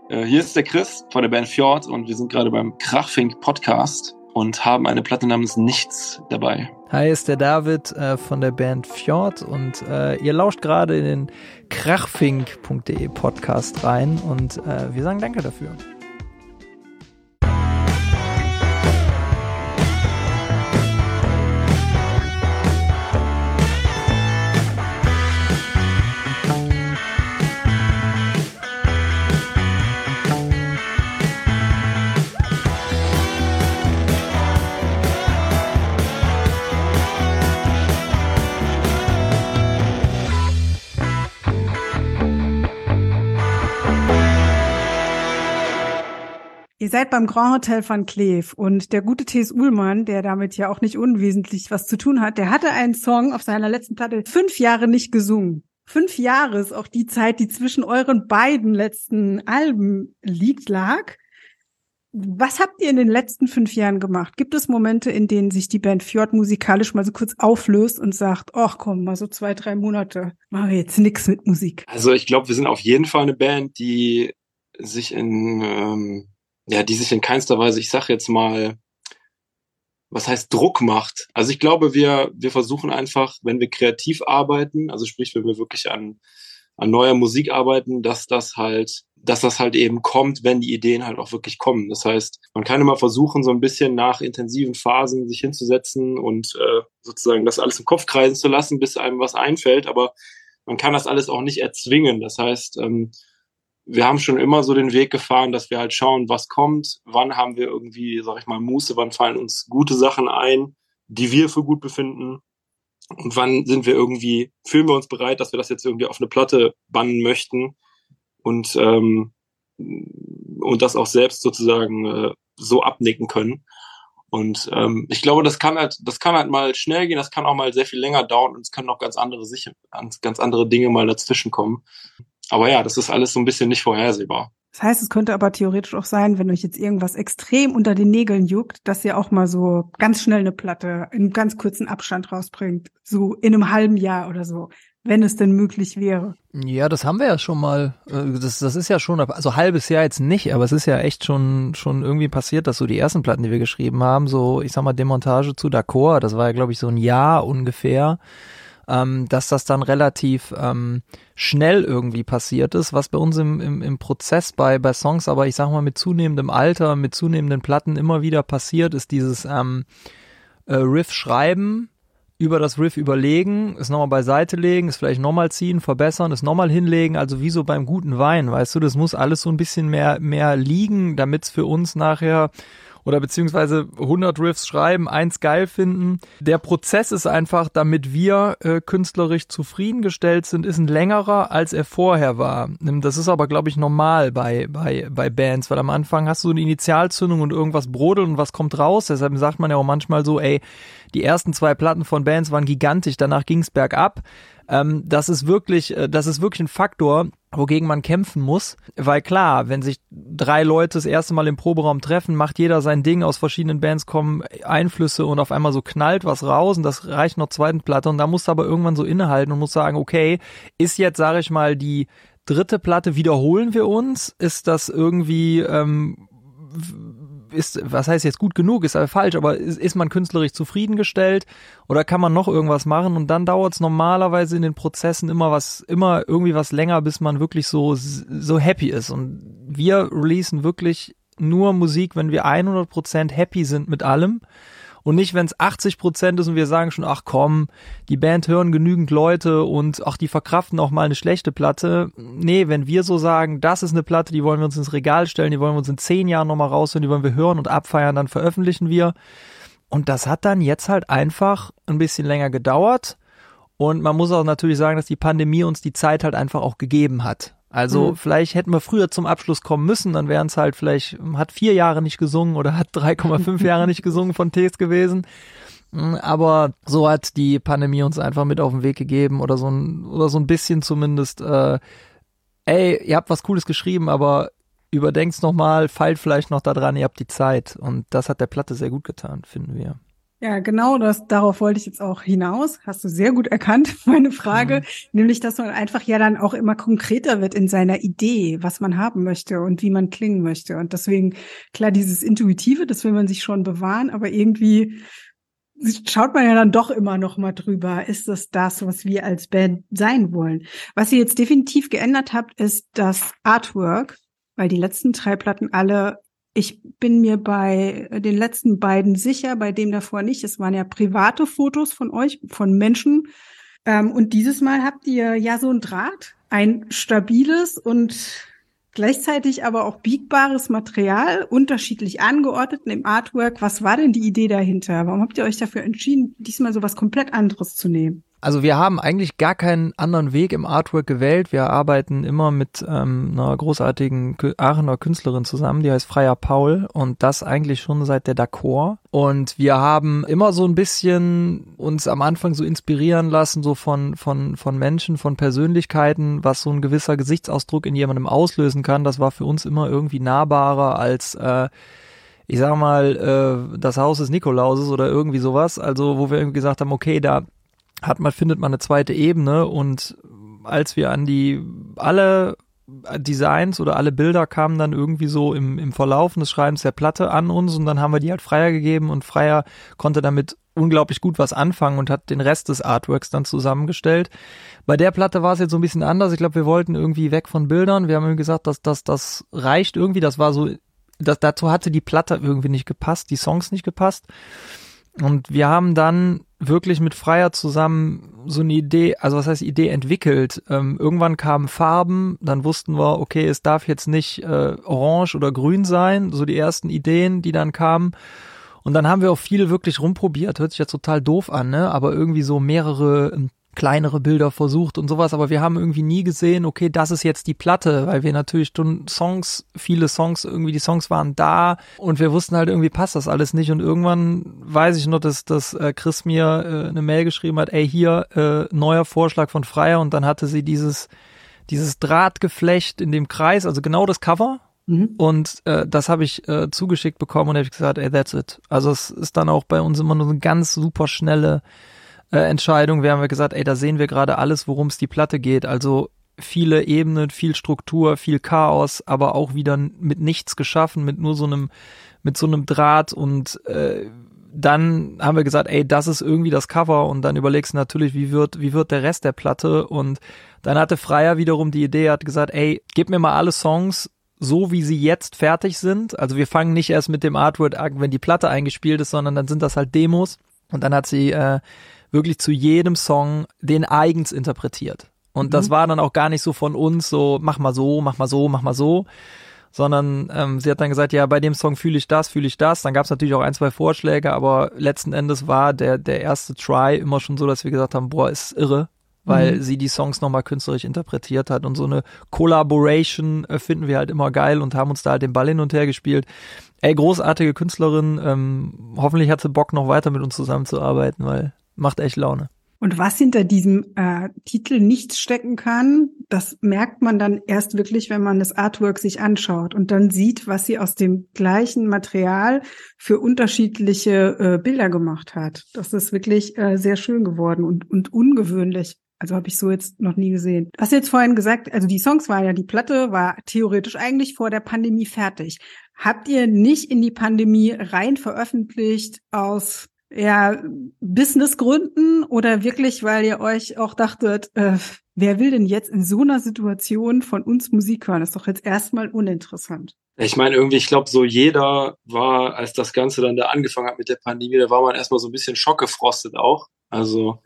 Hier ist der Chris von der Band Fjord und wir sind gerade beim Krachfink Podcast und haben eine Platte namens Nichts dabei. Hi, ist der David von der Band Fjord und ihr lauscht gerade in den krachfink.de Podcast rein und wir sagen danke dafür. Ihr seid beim Grand Hotel van Cleef und der gute T.S. Uhlmann, der damit ja auch nicht unwesentlich was zu tun hat, der hatte einen Song auf seiner letzten Platte 5 Jahre nicht gesungen. 5 Jahre ist auch die Zeit, die zwischen euren beiden letzten Alben lag. Was habt ihr in den letzten 5 Jahren gemacht? Gibt es Momente, in denen sich die Band Fjord musikalisch mal so kurz auflöst und sagt, ach komm, mal so 2-3 Monate, machen wir jetzt nix mit Musik? Also ich glaube, wir sind auf jeden Fall eine Band, die sich die sich in keinster Weise, ich sag jetzt mal, was heißt Druck macht. Also ich glaube, wir versuchen einfach, wenn wir kreativ arbeiten, also sprich, wenn wir wirklich an neuer Musik arbeiten, dass das halt eben kommt, wenn die Ideen halt auch wirklich kommen. Das heißt, man kann immer versuchen, so ein bisschen nach intensiven Phasen sich hinzusetzen und sozusagen das alles im Kopf kreisen zu lassen, bis einem was einfällt, aber man kann das alles auch nicht erzwingen. Das heißt, wir haben schon immer so den Weg gefahren, dass wir halt schauen, was kommt, wann haben wir irgendwie, sag ich mal, Muße, wann fallen uns gute Sachen ein, die wir für gut befinden und wann fühlen wir uns bereit, dass wir das jetzt irgendwie auf eine Platte bannen möchten und das auch selbst sozusagen so abnicken können. Und ich glaube, das kann halt mal schnell gehen, das kann auch mal sehr viel länger dauern und es können auch ganz andere Dinge mal dazwischen kommen. Aber ja, das ist alles so ein bisschen nicht vorhersehbar. Das heißt, es könnte aber theoretisch auch sein, wenn euch jetzt irgendwas extrem unter den Nägeln juckt, dass ihr auch mal so ganz schnell eine Platte in ganz kurzen Abstand rausbringt. So in einem halben Jahr oder so, wenn es denn möglich wäre. Ja, das haben wir ja schon mal. Das ist ja schon, also halbes Jahr jetzt nicht, aber es ist ja echt schon irgendwie passiert, dass so die ersten Platten, die wir geschrieben haben, so, ich sag mal, Demontage zu D'accord, das war ja, glaube ich, so ein Jahr ungefähr. Dass das dann relativ schnell irgendwie passiert ist, was bei uns im Prozess bei Songs, aber ich sag mal mit zunehmendem Alter, mit zunehmenden Platten immer wieder passiert, ist dieses Riff schreiben, über das Riff überlegen, es nochmal beiseite legen, es vielleicht nochmal ziehen, verbessern, es nochmal hinlegen, also wie so beim guten Wein, weißt du, das muss alles so ein bisschen mehr liegen, damit es für uns nachher oder beziehungsweise 100 Riffs schreiben, 1 geil finden. Der Prozess ist einfach, damit wir künstlerisch zufriedengestellt sind, ist ein längerer, als er vorher war. Das ist aber, glaube ich, normal bei Bands, weil am Anfang hast du eine Initialzündung und irgendwas brodelt und was kommt raus. Deshalb sagt man ja auch manchmal so, ey, die ersten 2 Platten von Bands waren gigantisch, danach ging's bergab. Das ist wirklich ein Faktor, wogegen man kämpfen muss, weil klar, wenn sich 3 Leute das erste Mal im Proberaum treffen, macht jeder sein Ding, aus verschiedenen Bands kommen Einflüsse und auf einmal so knallt was raus und das reicht noch zweiten Platte und da musst du aber irgendwann so innehalten und musst sagen, okay, ist jetzt, sage ich mal, die 3. Platte, wiederholen wir uns? Ist das irgendwie was heißt jetzt gut genug, ist aber falsch, aber ist man künstlerisch zufriedengestellt oder kann man noch irgendwas machen und dann dauert es normalerweise in den Prozessen immer irgendwie was länger, bis man wirklich so happy ist und wir releasen wirklich nur Musik, wenn wir 100% happy sind mit allem und nicht, wenn es 80% ist und wir sagen schon, ach komm, die Band hören genügend Leute und ach, die verkraften auch mal eine schlechte Platte. Nee, wenn wir so sagen, das ist eine Platte, die wollen wir uns ins Regal stellen, die wollen wir uns in 10 Jahren nochmal raushören, die wollen wir hören und abfeiern, dann veröffentlichen wir. Und das hat dann jetzt halt einfach ein bisschen länger gedauert. Und man muss auch natürlich sagen, dass die Pandemie uns die Zeit halt einfach auch gegeben hat. Also vielleicht hätten wir früher zum Abschluss kommen müssen, dann wären es halt vielleicht, hat 4 Jahre nicht gesungen oder hat 3,5 Jahre nicht gesungen von Tees gewesen. Aber so hat die Pandemie uns einfach mit auf den Weg gegeben oder so ein bisschen zumindest, ey, ihr habt was Cooles geschrieben, aber überdenkt's nochmal, feilt vielleicht noch da dran, ihr habt die Zeit. Und das hat der Platte sehr gut getan, finden wir. Ja, genau, darauf wollte ich jetzt auch hinaus. Hast du sehr gut erkannt, meine Frage. Nämlich, dass man einfach ja dann auch immer konkreter wird in seiner Idee, was man haben möchte und wie man klingen möchte. Und deswegen, klar, dieses Intuitive, das will man sich schon bewahren, aber irgendwie schaut man ja dann doch immer noch mal drüber. Ist das, was wir als Band sein wollen? Was ihr jetzt definitiv geändert habt, ist das Artwork, weil die letzten 3 Platten alle, ich bin mir bei den letzten beiden sicher, bei dem davor nicht. Es waren ja private Fotos von euch, von Menschen. Und dieses Mal habt ihr ja so ein Draht, ein stabiles und gleichzeitig aber auch biegbares Material, unterschiedlich angeordnet im Artwork. Was war denn die Idee dahinter? Warum habt ihr euch dafür entschieden, diesmal so was komplett anderes zu nehmen? Also wir haben eigentlich gar keinen anderen Weg im Artwork gewählt. Wir arbeiten immer mit einer großartigen Aachener Künstlerin zusammen, die heißt Freya Paul, und das eigentlich schon seit der D'accord. Und wir haben immer so ein bisschen uns am Anfang so inspirieren lassen, so von Menschen, von Persönlichkeiten, was so ein gewisser Gesichtsausdruck in jemandem auslösen kann. Das war für uns immer irgendwie nahbarer als ich sag mal, das Haus des Nikolauses oder irgendwie sowas. Also wo wir irgendwie gesagt haben, okay, da findet man eine zweite Ebene, und als wir an alle Designs oder alle Bilder kamen dann irgendwie so im Verlaufen des Schreibens der Platte an uns, und dann haben wir die halt Freya gegeben, und Freya konnte damit unglaublich gut was anfangen und hat den Rest des Artworks dann zusammengestellt. Bei der Platte war es jetzt so ein bisschen anders. Ich glaube, wir wollten irgendwie weg von Bildern. Wir haben irgendwie gesagt, das reicht irgendwie. Das war so, dazu hatte die Platte irgendwie nicht gepasst, die Songs nicht gepasst. Und wir haben dann wirklich mit Freya zusammen so eine Idee, also was heißt Idee, entwickelt. Irgendwann kamen Farben, dann wussten wir, okay, es darf jetzt nicht orange oder grün sein, so die ersten Ideen, die dann kamen. Und dann haben wir auch viel wirklich rumprobiert, hört sich jetzt total doof an, ne? Aber irgendwie so mehrere kleinere Bilder versucht und sowas, aber wir haben irgendwie nie gesehen, okay, das ist jetzt die Platte, weil wir natürlich schon viele Songs, irgendwie die Songs waren da, und wir wussten halt, irgendwie passt das alles nicht, und irgendwann weiß ich noch, dass Chris mir eine Mail geschrieben hat, ey, hier, neuer Vorschlag von Freya, und dann hatte sie dieses Drahtgeflecht in dem Kreis, also genau das Cover. Und das habe ich zugeschickt bekommen, und habe gesagt, ey, that's it. Also es ist dann auch bei uns immer nur eine ganz super schnelle Entscheidung. Wir haben gesagt, ey, da sehen wir gerade alles, worum es die Platte geht. Also viele Ebenen, viel Struktur, viel Chaos, aber auch wieder mit nichts geschaffen, mit so einem Draht. Und dann haben wir gesagt, ey, das ist irgendwie das Cover. Und dann überlegst du natürlich, wie wird der Rest der Platte? Und dann hatte Freya wiederum die Idee, hat gesagt, ey, gib mir mal alle Songs, so wie sie jetzt fertig sind. Also wir fangen nicht erst mit dem Artwork an, wenn die Platte eingespielt ist, sondern dann sind das halt Demos. Und dann hat sie wirklich zu jedem Song den eigens interpretiert. Und das war dann auch gar nicht so von uns so, mach mal so, mach mal so, mach mal so, sondern sie hat dann gesagt, ja, bei dem Song fühle ich das. Dann gab es natürlich auch 1, 2 Vorschläge, aber letzten Endes war der erste Try immer schon so, dass wir gesagt haben, boah, ist irre, weil sie die Songs nochmal künstlerisch interpretiert hat, und so eine Collaboration finden wir halt immer geil und haben uns da halt den Ball hin und her gespielt. Ey, großartige Künstlerin, hoffentlich hat sie Bock, noch weiter mit uns zusammenzuarbeiten, weil macht echt Laune. Und was hinter diesem Titel nichts stecken kann, das merkt man dann erst wirklich, wenn man das Artwork sich anschaut und dann sieht, was sie aus dem gleichen Material für unterschiedliche Bilder gemacht hat. Das ist wirklich sehr schön geworden und ungewöhnlich. Also habe ich so jetzt noch nie gesehen. Du hast jetzt vorhin gesagt, also die Songs waren ja, die Platte war theoretisch eigentlich vor der Pandemie fertig. Habt ihr nicht in die Pandemie rein veröffentlicht aus Businessgründen oder wirklich, weil ihr euch auch dachtet, wer will denn jetzt in so einer Situation von uns Musik hören? Das ist doch jetzt erstmal uninteressant. Ich meine, irgendwie, ich glaube, so jeder war, als das Ganze dann da angefangen hat mit der Pandemie, da war man erstmal so ein bisschen schockgefrostet auch. Also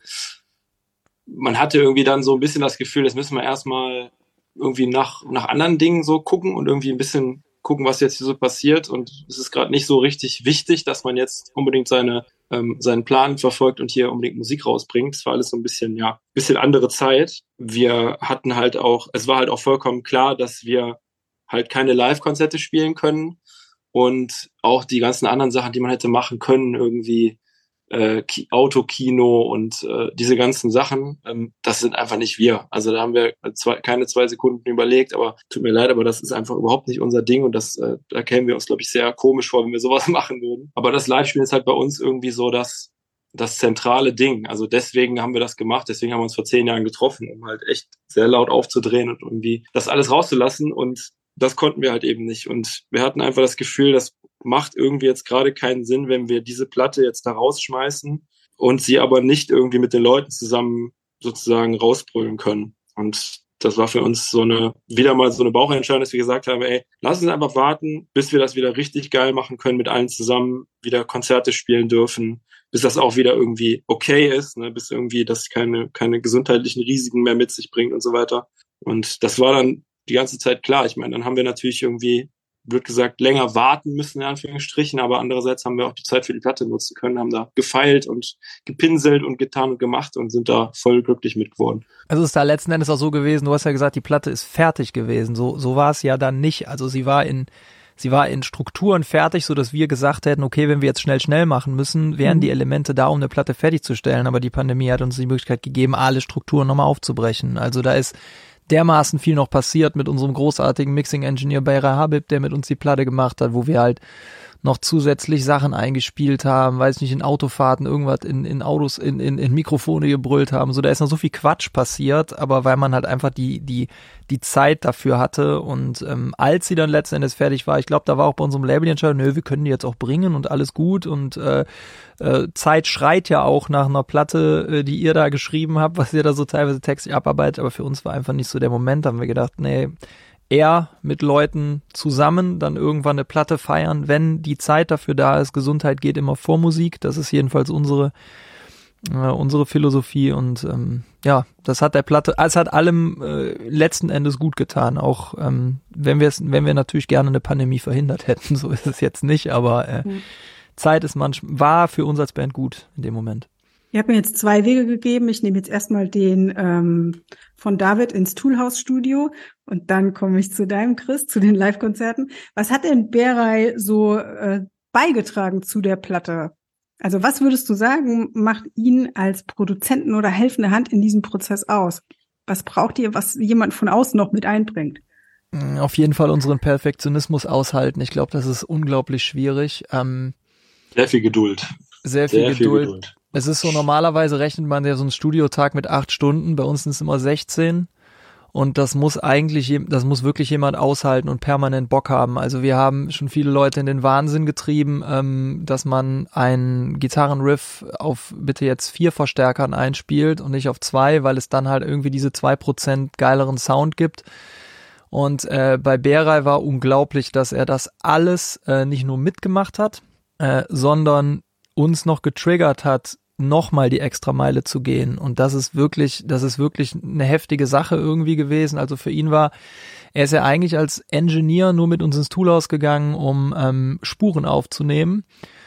man hatte irgendwie dann so ein bisschen das Gefühl, jetzt müssen wir erstmal irgendwie nach anderen Dingen so gucken und irgendwie ein bisschen gucken, was jetzt hier so passiert. Und es ist gerade nicht so richtig wichtig, dass man jetzt unbedingt seinen Plan verfolgt und hier unbedingt Musik rausbringt. Es war alles so ein bisschen andere Zeit. Wir hatten halt auch, es war halt auch vollkommen klar, dass wir halt keine Live-Konzerte spielen können und auch die ganzen anderen Sachen, die man hätte machen können, irgendwie Autokino und diese ganzen Sachen, das sind einfach nicht wir. Also da haben wir keine 2 Sekunden überlegt, aber tut mir leid, aber das ist einfach überhaupt nicht unser Ding und da kämen wir uns, glaube ich, sehr komisch vor, wenn wir sowas machen würden. Aber das Live-Spielen ist halt bei uns irgendwie so das zentrale Ding. Also deswegen haben wir das gemacht, deswegen haben wir uns vor 10 Jahren getroffen, um halt echt sehr laut aufzudrehen und irgendwie das alles rauszulassen und das konnten wir halt eben nicht. Und wir hatten einfach das Gefühl, das macht irgendwie jetzt gerade keinen Sinn, wenn wir diese Platte jetzt da rausschmeißen und sie aber nicht irgendwie mit den Leuten zusammen sozusagen rausbrüllen können. Und das war für uns wieder mal so eine Bauchentscheidung, dass wir gesagt haben, ey, lass uns einfach warten, bis wir das wieder richtig geil machen können, mit allen zusammen wieder Konzerte spielen dürfen, bis das auch wieder irgendwie okay ist, ne, bis irgendwie das keine gesundheitlichen Risiken mehr mit sich bringt und so weiter. Und das war dann die ganze Zeit klar. Ich meine, dann haben wir natürlich irgendwie, wird gesagt, länger warten müssen, in Anführungsstrichen, aber andererseits haben wir auch die Zeit für die Platte nutzen können, haben da gefeilt und gepinselt und getan und gemacht und sind da voll glücklich mit geworden. Also ist da letzten Endes auch so gewesen, du hast ja gesagt, die Platte ist fertig gewesen. So war es ja dann nicht. Also sie war in Strukturen fertig, so dass wir gesagt hätten, okay, wenn wir jetzt schnell machen müssen, wären die Elemente da, um eine Platte fertigzustellen. Aber die Pandemie hat uns die Möglichkeit gegeben, alle Strukturen nochmal aufzubrechen. Also da ist dermaßen viel noch passiert mit unserem großartigen Mixing-Engineer Beira Habib, der mit uns die Platte gemacht hat, wo wir halt noch zusätzlich Sachen eingespielt haben, weiß nicht, in Autofahrten irgendwas in Autos, in Mikrofone gebrüllt haben. So, da ist noch so viel Quatsch passiert, aber weil man halt einfach die Zeit dafür hatte und als sie dann letzten Endes fertig war, ich glaube, da war auch bei unserem Label die Entscheidung, wir können die jetzt auch bringen und alles gut und Zeit schreit ja auch nach einer Platte, die ihr da geschrieben habt, was ihr da so teilweise textlich abarbeitet, aber für uns war einfach nicht so der Moment, da haben wir gedacht, nee, eher mit Leuten zusammen dann irgendwann eine Platte feiern, wenn die Zeit dafür da ist. Gesundheit geht immer vor Musik. Das ist jedenfalls unsere Philosophie und das hat der Platte, es hat allem letzten Endes gut getan, auch wenn wir natürlich gerne eine Pandemie verhindert hätten, so ist es jetzt nicht, aber Zeit war für uns als Band gut in dem Moment. Ihr habt mir jetzt 2 Wege gegeben. Ich nehme jetzt erstmal den von David ins Toolhouse-Studio und dann komme ich zu deinem, Chris, zu den Live-Konzerten. Was hat denn Beray so beigetragen zu der Platte? Also was würdest du sagen, macht ihn als Produzenten oder helfende Hand in diesem Prozess aus? Was braucht ihr, was jemand von außen noch mit einbringt? Auf jeden Fall unseren Perfektionismus aushalten. Ich glaube, das ist unglaublich schwierig. Sehr viel Geduld. Sehr viel Geduld. Es ist so, normalerweise rechnet man ja so einen Studiotag mit 8 Stunden, bei uns sind es immer 16 und das muss wirklich jemand aushalten und permanent Bock haben. Also wir haben schon viele Leute in den Wahnsinn getrieben, dass man einen Gitarrenriff auf bitte jetzt 4 Verstärkern einspielt und nicht auf 2, weil es dann halt irgendwie diese 2% geileren Sound gibt. Und bei Beray war unglaublich, dass er das alles nicht nur mitgemacht hat, sondern uns noch getriggert hat, nochmal die extra Meile zu gehen. Und das ist wirklich eine heftige Sache irgendwie gewesen. Also für ihn er ist ja eigentlich als Engineer nur mit uns ins Toolhouse gegangen, um Spuren aufzunehmen.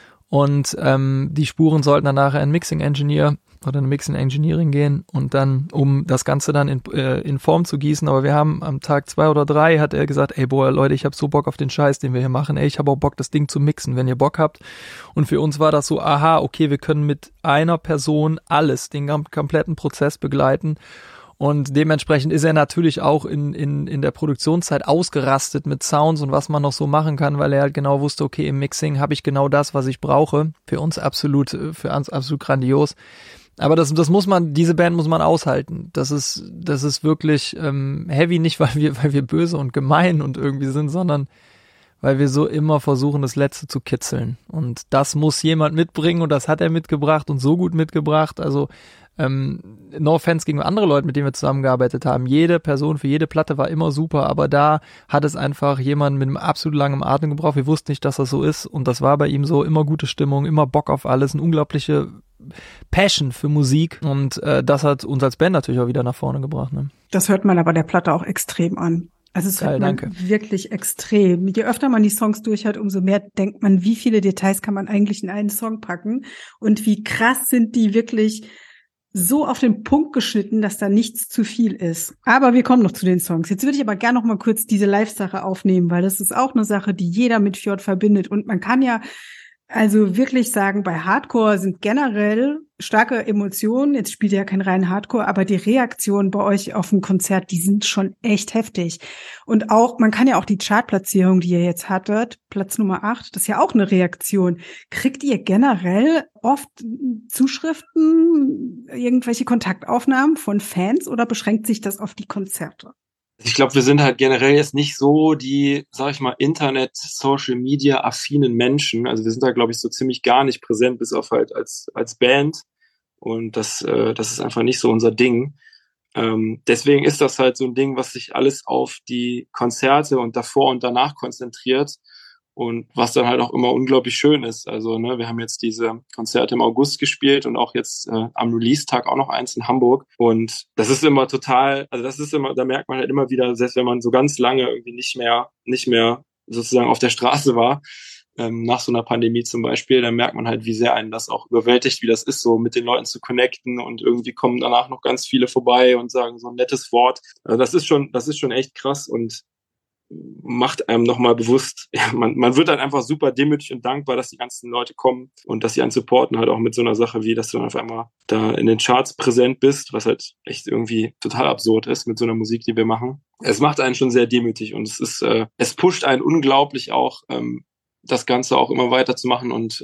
Und die Spuren sollten dann nachher ein Mixing Engineer oder eine Mixing Engineering gehen und dann, um das Ganze dann in Form zu gießen. Aber wir haben am Tag 2 oder 3 hat er gesagt, ey, boah, Leute, ich habe so Bock auf den Scheiß, den wir hier machen. Ey, ich habe auch Bock, das Ding zu mixen, wenn ihr Bock habt. Und für uns war das so, aha, okay, wir können mit einer Person den kompletten Prozess begleiten. Und dementsprechend ist er natürlich auch in der Produktionszeit ausgerastet mit Sounds und was man noch so machen kann, weil er halt genau wusste, okay, im Mixing habe ich genau das, was ich brauche. Für uns absolut grandios. Aber diese Band muss man aushalten. Das ist wirklich heavy, nicht weil wir böse und gemein und irgendwie sind, sondern weil wir so immer versuchen, das Letzte zu kitzeln. Und das muss jemand mitbringen und das hat er mitgebracht und so gut mitgebracht. Also no offense gegen andere Leute, mit denen wir zusammengearbeitet haben. Jede Person für jede Platte war immer super, aber da hat es einfach jemand mit einem absolut langen Atem gebraucht. Wir wussten nicht, dass das so ist und das war bei ihm so, immer gute Stimmung, immer Bock auf alles, eine unglaubliche Passion für Musik und das hat uns als Band natürlich auch wieder nach vorne gebracht. Ne? Das hört man aber der Platte auch extrem an. Also es hört man wirklich extrem. Je öfter man die Songs durchhört, umso mehr denkt man, wie viele Details kann man eigentlich in einen Song packen und wie krass sind die wirklich so auf den Punkt geschnitten, dass da nichts zu viel ist. Aber wir kommen noch zu den Songs. Jetzt würde ich aber gerne noch mal kurz diese Live-Sache aufnehmen, weil das ist auch eine Sache, die jeder mit Fjord verbindet. Und man kann ja Also wirklich sagen, bei Hardcore sind generell starke Emotionen. Jetzt spielt ihr ja kein rein Hardcore, aber die Reaktionen bei euch auf dem Konzert, die sind schon echt heftig. Und auch, man kann ja auch die Chartplatzierung, die ihr jetzt hattet, Platz Nummer 8, das ist ja auch eine Reaktion. Kriegt ihr generell oft Zuschriften, irgendwelche Kontaktaufnahmen von Fans oder beschränkt sich das auf die Konzerte? Ich glaube, wir sind halt generell jetzt nicht so die, sag ich mal, Internet-Social-Media-affinen Menschen. Also wir sind da, glaube ich, so ziemlich gar nicht präsent, bis auf halt als Band. Und das ist einfach nicht so unser Ding. Deswegen ist das halt so ein Ding, was sich alles auf die Konzerte und davor und danach konzentriert und was dann halt auch immer unglaublich schön ist. Also ne, wir haben jetzt diese Konzerte im August gespielt und auch jetzt am Release-Tag auch noch eins in Hamburg. Und das ist immer total, also das ist immer, da merkt man halt immer wieder, selbst wenn man so ganz lange irgendwie nicht mehr sozusagen auf der Straße war, nach so einer Pandemie zum Beispiel, dann merkt man halt, wie sehr einen das auch überwältigt, wie das ist, so mit den Leuten zu connecten und irgendwie kommen danach noch ganz viele vorbei und sagen so ein nettes Wort. Also das ist schon echt krass und macht einem nochmal bewusst, ja, man wird dann einfach super demütig und dankbar, dass die ganzen Leute kommen und dass sie einen supporten, halt auch mit so einer Sache wie, dass du dann auf einmal da in den Charts präsent bist, was halt echt irgendwie total absurd ist mit so einer Musik, die wir machen. Es macht einen schon sehr demütig und es pusht einen unglaublich auch, das Ganze auch immer weiterzumachen und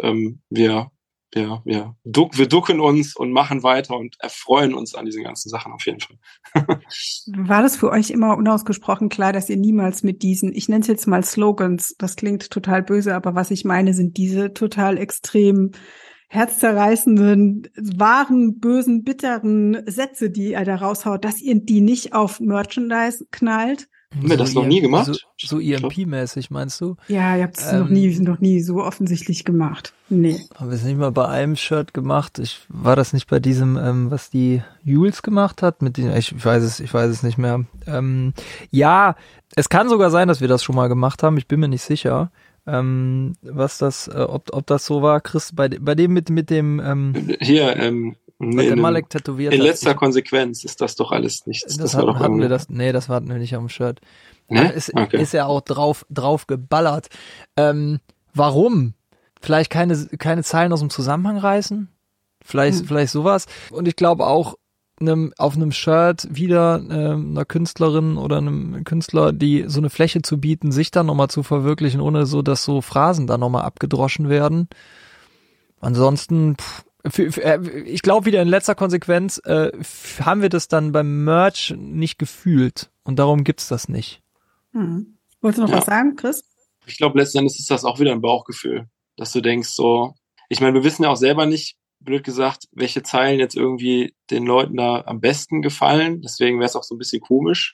wir ducken uns und machen weiter und erfreuen uns an diesen ganzen Sachen auf jeden Fall. War das für euch immer unausgesprochen klar, dass ihr niemals mit diesen, ich nenne es jetzt mal Slogans, das klingt total böse, aber was ich meine, sind diese total extrem herzzerreißenden, wahren, bösen, bitteren Sätze, die er da raushaut, dass ihr die nicht auf Merchandise knallt? Haben wir das noch nie gemacht? So EMP-mäßig, meinst du? Ja, ihr habt es noch nie so offensichtlich gemacht. Nee. Haben wir es nicht mal bei einem Shirt gemacht? War das nicht bei diesem, was die Jules gemacht hat? Ich weiß es nicht mehr. Ja, es kann sogar sein, dass wir das schon mal gemacht haben. Ich bin mir nicht sicher. Was das, ob das so war, Chris, bei dem mit dem, nee, der Malek tätowiert in letzter Konsequenz ist das doch alles nichts. Das hatten wir nicht am Shirt. Ne? Ist ja auch drauf geballert. Warum? Vielleicht keine Zeilen aus dem Zusammenhang reißen? Vielleicht sowas. Und ich glaube auch, auf einem Shirt wieder einer Künstlerin oder einem Künstler, die so eine Fläche zu bieten, sich dann nochmal zu verwirklichen, ohne so, dass so Phrasen da nochmal abgedroschen werden. Ansonsten, ich glaube wieder in letzter Konsequenz haben wir das dann beim Merch nicht gefühlt und darum gibt's das nicht. Wolltest du noch was sagen, Chris? Ich glaube, letzten Endes ist das auch wieder ein Bauchgefühl, dass du denkst so, ich meine, wir wissen ja auch selber nicht, blöd gesagt, welche Zeilen jetzt irgendwie den Leuten da am besten gefallen, deswegen wäre es auch so ein bisschen komisch,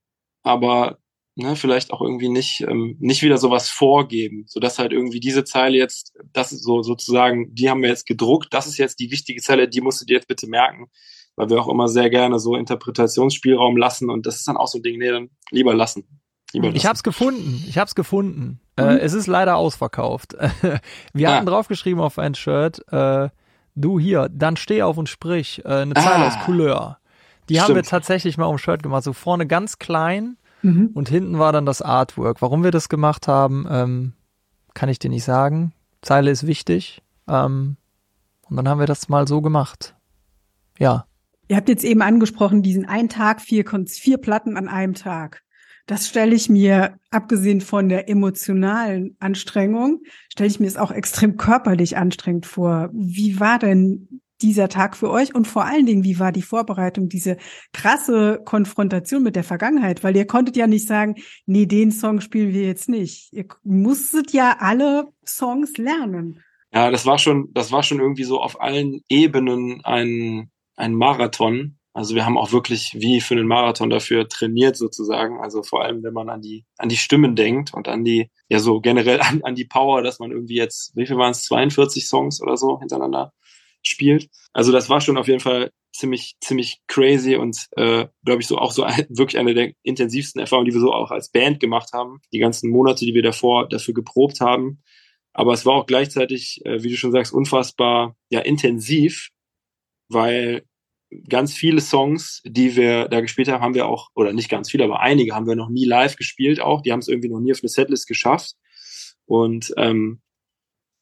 aber ne, vielleicht auch irgendwie nicht wieder sowas vorgeben, sodass halt irgendwie diese Zeile jetzt, das ist so sozusagen, die haben wir jetzt gedruckt, das ist jetzt die wichtige Zeile, die musst du dir jetzt bitte merken, weil wir auch immer sehr gerne so Interpretationsspielraum lassen und das ist dann auch so ein Ding, nee, dann lieber lassen. Ich hab's gefunden. Es ist leider ausverkauft. Wir hatten draufgeschrieben auf ein Shirt, du hier, dann steh auf und sprich, eine Zeile aus Couleur. Die haben wir tatsächlich mal auf dem Shirt gemacht, so vorne ganz klein und hinten war dann das Artwork. Warum wir das gemacht haben, kann ich dir nicht sagen. Zeile ist wichtig. Und dann haben wir das mal so gemacht. Ja. Ihr habt jetzt eben angesprochen, diesen einen Tag, 4 Platten an einem Tag. Das stelle ich mir, abgesehen von der emotionalen Anstrengung, stelle ich mir es auch extrem körperlich anstrengend vor. Wie war denn dieser Tag für euch? Und vor allen Dingen, wie war die Vorbereitung, diese krasse Konfrontation mit der Vergangenheit? Weil ihr konntet ja nicht sagen, nee, den Song spielen wir jetzt nicht. Ihr musstet ja alle Songs lernen. Ja, das war schon irgendwie so auf allen Ebenen ein Marathon. Also wir haben auch wirklich wie für einen Marathon dafür trainiert sozusagen. Also vor allem, wenn man an die Stimmen denkt und an die, ja so generell an die Power, dass man irgendwie jetzt, wie viel waren es, 42 Songs oder so hintereinander spielt. Also das war schon auf jeden Fall ziemlich crazy und glaube ich so auch so wirklich eine der intensivsten Erfahrungen, die wir so auch als Band gemacht haben. Die ganzen Monate, die wir dafür geprobt haben. Aber es war auch gleichzeitig, wie du schon sagst, unfassbar ja intensiv, weil ganz viele Songs, die wir da gespielt haben, haben wir auch, oder nicht ganz viele, aber einige haben wir noch nie live gespielt auch. Die haben es irgendwie noch nie auf eine Setlist geschafft. Und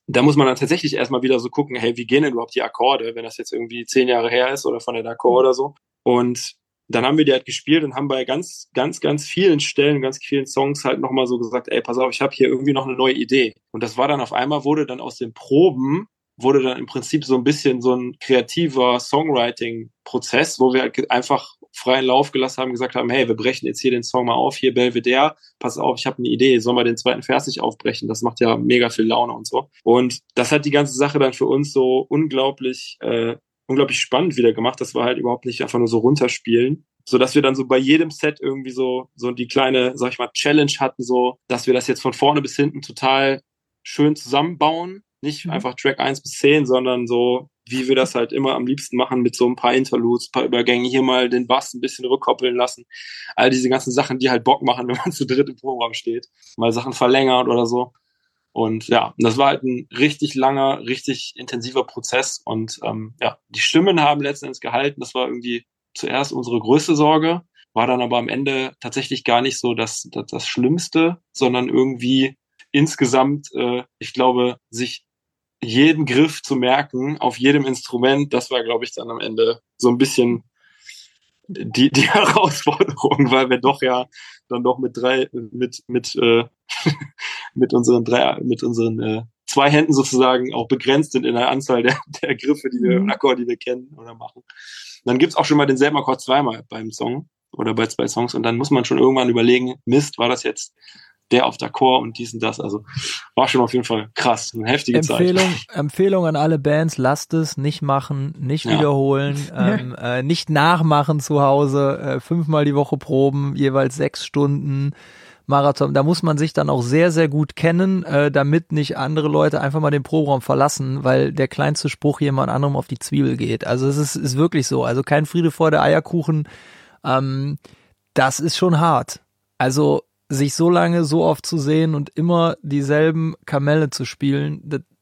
da muss man dann tatsächlich erstmal wieder so gucken, hey, wie gehen denn überhaupt die Akkorde, wenn das jetzt irgendwie 10 Jahre her ist oder von der D'accord oder so. Und dann haben wir die halt gespielt und haben bei ganz, ganz, ganz vielen Stellen, ganz vielen Songs halt nochmal so gesagt, ey, pass auf, ich habe hier irgendwie noch eine neue Idee. Und das war dann auf einmal, wurde dann aus den Proben, wurde dann im Prinzip so ein bisschen so ein kreativer Songwriting-Prozess, wo wir halt einfach freien Lauf gelassen haben, gesagt haben, hey, wir brechen jetzt hier den Song mal auf, hier Belvedere, pass auf, ich habe eine Idee, sollen wir den zweiten Vers nicht aufbrechen? Das macht ja mega viel Laune und so. Und das hat die ganze Sache dann für uns so unglaublich spannend wieder gemacht. Das war halt überhaupt nicht einfach nur so runterspielen, so dass wir dann so bei jedem Set irgendwie so die kleine, sag ich mal, Challenge hatten, so, dass wir das jetzt von vorne bis hinten total schön zusammenbauen. Nicht einfach Track 1 bis 10, sondern so, wie wir das halt immer am liebsten machen, mit so ein paar Interludes, ein paar Übergänge, hier mal den Bass ein bisschen rückkoppeln lassen. All diese ganzen Sachen, die halt Bock machen, wenn man zu dritt im Proberaum steht. Mal Sachen verlängert oder so. Und ja, das war halt ein richtig langer, richtig intensiver Prozess. Und ja, die Stimmen haben letztendlich gehalten. Das war irgendwie zuerst unsere größte Sorge, war dann aber am Ende tatsächlich gar nicht so das Schlimmste, sondern irgendwie insgesamt, ich glaube, sich jeden Griff zu merken auf jedem Instrument, das war, glaube ich, dann am Ende so ein bisschen die Herausforderung, weil wir doch ja dann doch mit unseren zwei Händen sozusagen auch begrenzt sind in der Anzahl der Griffe, die wir, Akkorde, die wir kennen oder machen. Dann gibt's auch schon mal denselben Akkord zweimal beim Song oder bei 2 Songs und dann muss man schon irgendwann überlegen, Mist, war das jetzt der auf D'accord und dies und das. Also war schon auf jeden Fall krass, eine heftige Zeit. Empfehlung an alle Bands, lasst es, nicht machen, nicht wiederholen, nicht nachmachen zu Hause, 5-mal die Woche proben, jeweils 6 Stunden Marathon. Da muss man sich dann auch sehr, sehr gut kennen, damit nicht andere Leute einfach mal den Proberaum verlassen, weil der kleinste Spruch jemand anderem auf die Zwiebel geht. Also es ist wirklich so. Also kein Friede vor der Eierkuchen. Das ist schon hart. Also sich so lange so oft zu sehen und immer dieselben Kamelle zu spielen,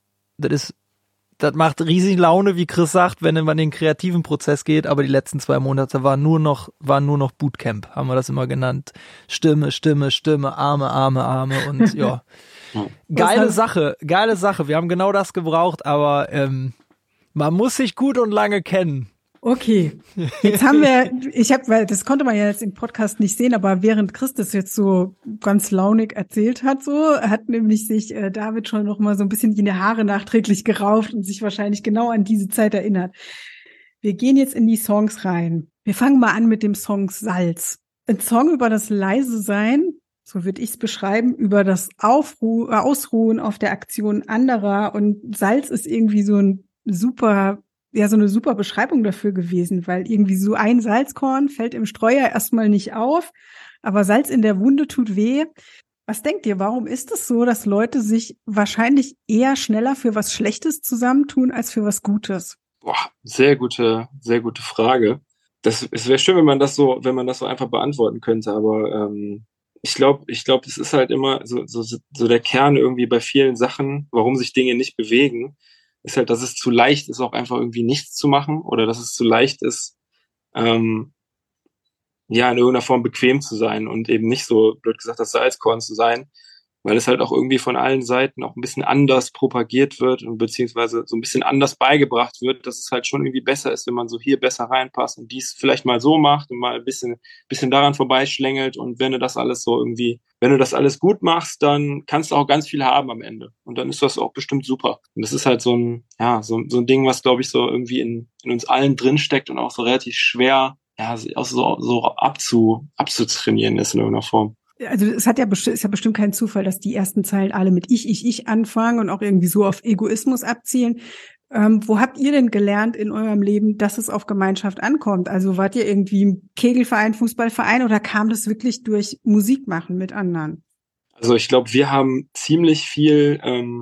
das macht riesig Laune, wie Chris sagt, wenn man in den kreativen Prozess geht, aber die letzten 2 Monate waren nur noch Bootcamp, haben wir das immer genannt. Stimme, Arme und ja. Geile Sache. Wir haben genau das gebraucht, aber man muss sich gut und lange kennen. Okay, jetzt haben wir, weil das konnte man ja jetzt im Podcast nicht sehen, aber während Chris das jetzt so ganz launig erzählt hat, hat nämlich sich David schon noch mal so ein bisschen die Haare nachträglich gerauft und sich wahrscheinlich genau an diese Zeit erinnert. Wir gehen jetzt in die Songs rein. Wir fangen mal an mit dem Song Salz. Ein Song über das leise Sein, so würde ich es beschreiben, über das Ausruhen auf der Aktion anderer, und Salz ist irgendwie so eine super Beschreibung dafür gewesen, weil irgendwie so ein Salzkorn fällt im Streuer erstmal nicht auf, aber Salz in der Wunde tut weh. Was denkt ihr, warum ist es so, dass Leute sich wahrscheinlich eher schneller für was Schlechtes zusammentun als für was Gutes? Boah, sehr gute Frage. Es wäre schön, wenn man das so einfach beantworten könnte, aber ich glaube, es ist halt immer so der Kern irgendwie bei vielen Sachen, warum sich Dinge nicht bewegen, ist halt, dass es zu leicht ist, auch einfach irgendwie nichts zu machen, oder dass es zu leicht ist, in irgendeiner Form bequem zu sein und eben nicht so, blöd gesagt, das Salzkorn zu sein, weil es halt auch irgendwie von allen Seiten auch ein bisschen anders propagiert wird und beziehungsweise so ein bisschen anders beigebracht wird, dass es halt schon irgendwie besser ist, wenn man so hier besser reinpasst und dies vielleicht mal so macht und mal ein bisschen daran vorbeischlängelt, und wenn du das alles gut machst, dann kannst du auch ganz viel haben am Ende und dann ist das auch bestimmt super. Und das ist halt so ein Ding, was, glaube ich, so irgendwie in uns allen drinsteckt und auch so relativ schwer, auch so abzutrainieren ist in irgendeiner Form. Also es ist ja bestimmt kein Zufall, dass die ersten Zeilen alle mit ich anfangen und auch irgendwie so auf Egoismus abzielen. Wo habt ihr denn gelernt in eurem Leben, dass es auf Gemeinschaft ankommt? Also wart ihr irgendwie im Kegelverein, Fußballverein, oder kam das wirklich durch Musik machen mit anderen? Also ich glaube, wir haben ziemlich viel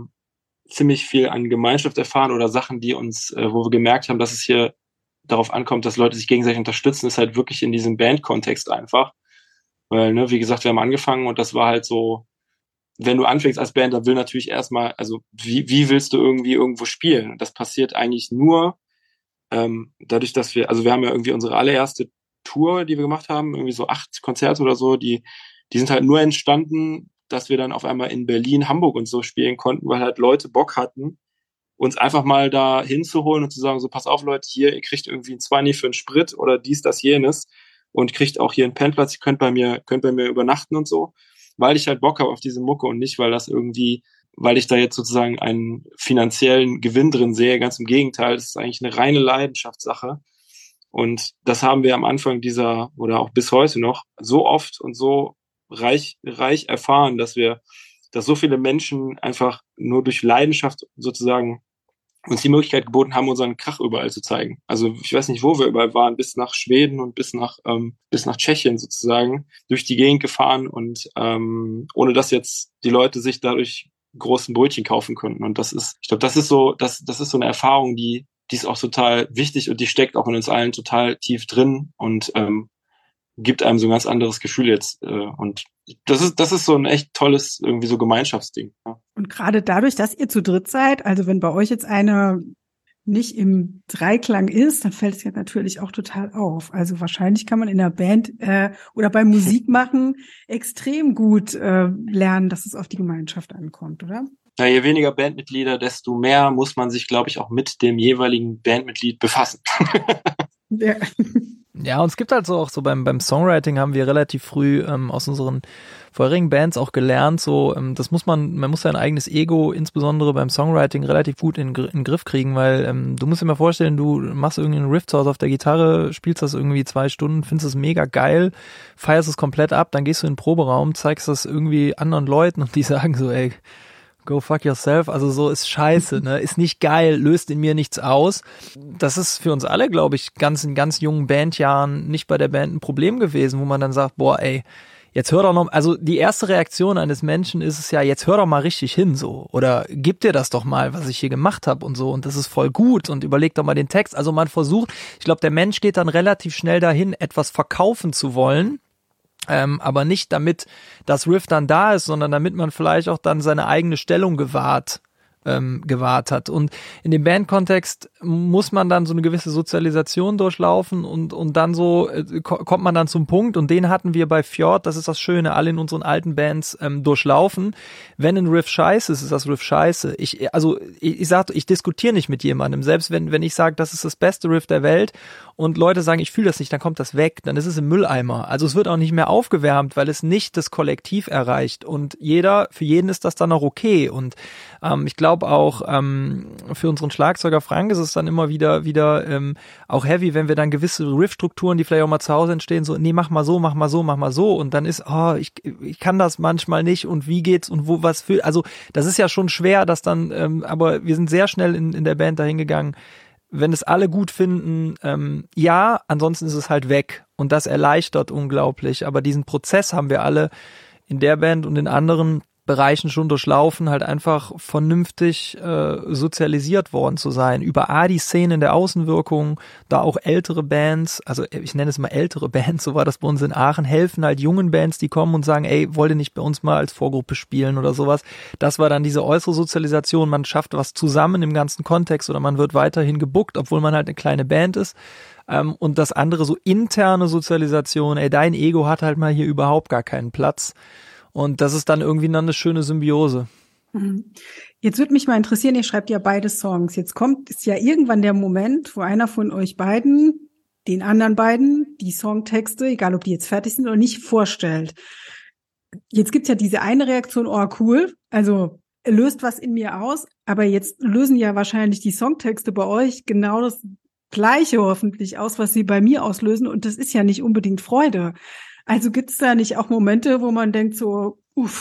an Gemeinschaft erfahren oder Sachen, die uns, wo wir gemerkt haben, dass es hier darauf ankommt, dass Leute sich gegenseitig unterstützen, ist halt wirklich in diesem Bandkontext einfach. Weil, wie gesagt, wir haben angefangen und das war halt so, wenn du anfängst als Band, dann will natürlich erstmal, also wie willst du irgendwie irgendwo spielen? Und das passiert eigentlich nur dadurch, dass wir haben ja irgendwie unsere allererste Tour, die wir gemacht haben, irgendwie so 8 Konzerte oder so, die sind halt nur entstanden dass wir dann auf einmal in Berlin, Hamburg und so spielen konnten, weil halt Leute Bock hatten, uns einfach mal da hinzuholen und zu sagen, so pass auf Leute, hier, ihr kriegt irgendwie ein 20 für einen Sprit oder dies, das, jenes und kriegt auch hier einen Pennplatz, ihr könnt bei mir übernachten und so, weil ich halt Bock habe auf diese Mucke und nicht, weil ich da jetzt sozusagen einen finanziellen Gewinn drin sehe. Ganz im Gegenteil, das ist eigentlich eine reine Leidenschaftssache. Und das haben wir am Anfang oder auch bis heute noch so oft und so reich erfahren, dass so viele Menschen einfach nur durch Leidenschaft sozusagen uns die Möglichkeit geboten haben, unseren Krach überall zu zeigen. Also ich weiß nicht, wo wir überall waren, bis nach Schweden und bis nach Tschechien sozusagen, durch die Gegend gefahren und ohne dass jetzt die Leute sich dadurch großen Brötchen kaufen könnten. Und ich glaube, das ist so eine Erfahrung, die ist auch total wichtig und die steckt auch in uns allen total tief drin und gibt einem so ein ganz anderes Gefühl jetzt. Und das ist so ein echt tolles irgendwie so Gemeinschaftsding. Ja. Und gerade dadurch, dass ihr zu dritt seid, also wenn bei euch jetzt einer nicht im Dreiklang ist, dann fällt es ja natürlich auch total auf. Also wahrscheinlich kann man in der Band oder beim Musikmachen extrem gut lernen, dass es auf die Gemeinschaft ankommt, oder? Ja, je weniger Bandmitglieder, desto mehr muss man sich, glaube ich, auch mit dem jeweiligen Bandmitglied befassen. Ja. Ja, und es gibt halt so auch so beim Songwriting haben wir relativ früh aus unseren vorherigen Bands auch gelernt, so das man muss sein eigenes Ego insbesondere beim Songwriting relativ gut in den Griff kriegen, weil du musst dir mal vorstellen, du machst irgendwie einen Riff zu Hause auf der Gitarre, spielst das irgendwie 2 Stunden, findest es mega geil, feierst es komplett ab, dann gehst du in den Proberaum, zeigst das irgendwie anderen Leuten und die sagen so, ey, go fuck yourself, also so ist scheiße, ne, ist nicht geil, löst in mir nichts aus. Das ist für uns alle, glaube ich, in ganz jungen Bandjahren nicht bei der Band ein Problem gewesen, wo man dann sagt, boah, ey, jetzt hör doch noch, also die erste Reaktion eines Menschen ist es ja, jetzt hör doch mal richtig hin, so, oder gib dir das doch mal, was ich hier gemacht habe und so, und das ist voll gut und überleg doch mal den Text. Also man versucht, ich glaube, der Mensch geht dann relativ schnell dahin, etwas verkaufen zu wollen, aber nicht damit das Riff dann da ist, sondern damit man vielleicht auch dann seine eigene Stellung gewahrt hat. Und in dem Bandkontext muss man dann so eine gewisse Sozialisation durchlaufen und dann so kommt man dann zum Punkt, und den hatten wir bei Fjord, das ist das Schöne, alle in unseren alten Bands durchlaufen. Wenn ein Riff scheiße ist, ist das Riff scheiße. Ich diskutiere nicht mit jemandem, selbst wenn ich sage, das ist das beste Riff der Welt und Leute sagen, ich fühle das nicht, dann kommt das weg, dann ist es im Mülleimer. Also es wird auch nicht mehr aufgewärmt, weil es nicht das Kollektiv erreicht, und für jeden ist das dann auch okay. Und ich glaube auch für unseren Schlagzeuger Frank ist es dann immer wieder auch heavy, wenn wir dann gewisse Riffstrukturen, die vielleicht auch mal zu Hause entstehen, so, nee, mach mal so, und dann ist, ich kann das manchmal nicht, und wie geht's und wo, was für, also das ist ja schon schwer, dass dann, aber wir sind sehr schnell in der Band dahin gegangen, wenn es alle gut finden, ja, ansonsten ist es halt weg, und das erleichtert unglaublich, aber diesen Prozess haben wir alle in der Band und in anderen Bereichen schon durchlaufen, halt einfach vernünftig sozialisiert worden zu sein. Über die Szene in der Außenwirkung, da auch ältere Bands, also ich nenne es mal ältere Bands, so war das bei uns in Aachen, helfen halt jungen Bands, die kommen und sagen, ey, wollt ihr nicht bei uns mal als Vorgruppe spielen oder sowas. Das war dann diese äußere Sozialisation, man schafft was zusammen im ganzen Kontext, oder man wird weiterhin gebookt, obwohl man halt eine kleine Band ist. Und das andere, so interne Sozialisation, ey, dein Ego hat halt mal hier überhaupt gar keinen Platz. Und das ist dann irgendwie dann eine schöne Symbiose. Jetzt würde mich mal interessieren, ihr schreibt ja beide Songs. Jetzt ist ja irgendwann der Moment, wo einer von euch beiden, den anderen beiden, die Songtexte, egal ob die jetzt fertig sind oder nicht, vorstellt. Jetzt gibt's ja diese eine Reaktion, oh cool, also löst was in mir aus, aber jetzt lösen ja wahrscheinlich die Songtexte bei euch genau das Gleiche hoffentlich aus, was sie bei mir auslösen, und das ist ja nicht unbedingt Freude. Also gibt's da nicht auch Momente, wo man denkt so,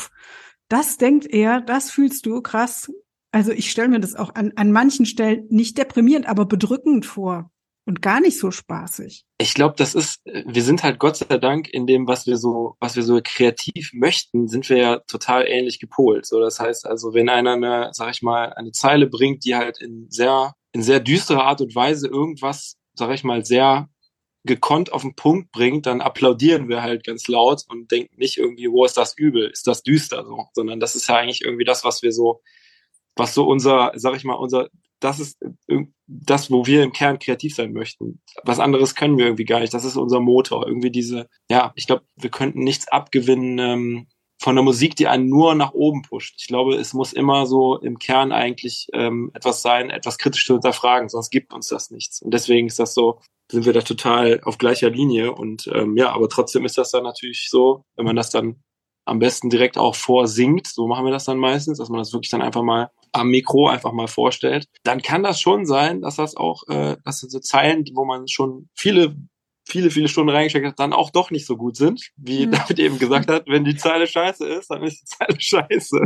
das denkt er, das fühlst du, krass. Also ich stelle mir das auch an manchen Stellen nicht deprimierend, aber bedrückend vor und gar nicht so spaßig. Ich glaube, wir sind halt Gott sei Dank in dem, was wir so kreativ möchten, sind wir ja total ähnlich gepolt. So, das heißt also, wenn einer eine Zeile bringt, die halt in sehr düsterer Art und Weise irgendwas, sehr gekonnt auf den Punkt bringt, dann applaudieren wir halt ganz laut und denken nicht irgendwie, wo ist das übel, ist das düster, so, sondern das ist ja eigentlich irgendwie das, das ist das, wo wir im Kern kreativ sein möchten. Was anderes können wir irgendwie gar nicht. Das ist unser Motor. Irgendwie ich glaube, wir könnten nichts abgewinnen, von der Musik, die einen nur nach oben pusht. Ich glaube, es muss immer so im Kern eigentlich etwas sein, etwas kritisch zu hinterfragen, sonst gibt uns das nichts. Und deswegen ist das so, sind wir da total auf gleicher Linie. Und aber trotzdem ist das dann natürlich so, wenn man das dann am besten direkt auch vorsingt, so machen wir das dann meistens, dass man das wirklich dann einfach mal am Mikro einfach mal vorstellt, dann kann das schon sein, dass das auch, dass so Zeilen, wo man schon viele Stunden reingesteckt hat, dann auch doch nicht so gut sind, wie David eben gesagt hat, wenn die Zeile scheiße ist, dann ist die Zeile scheiße.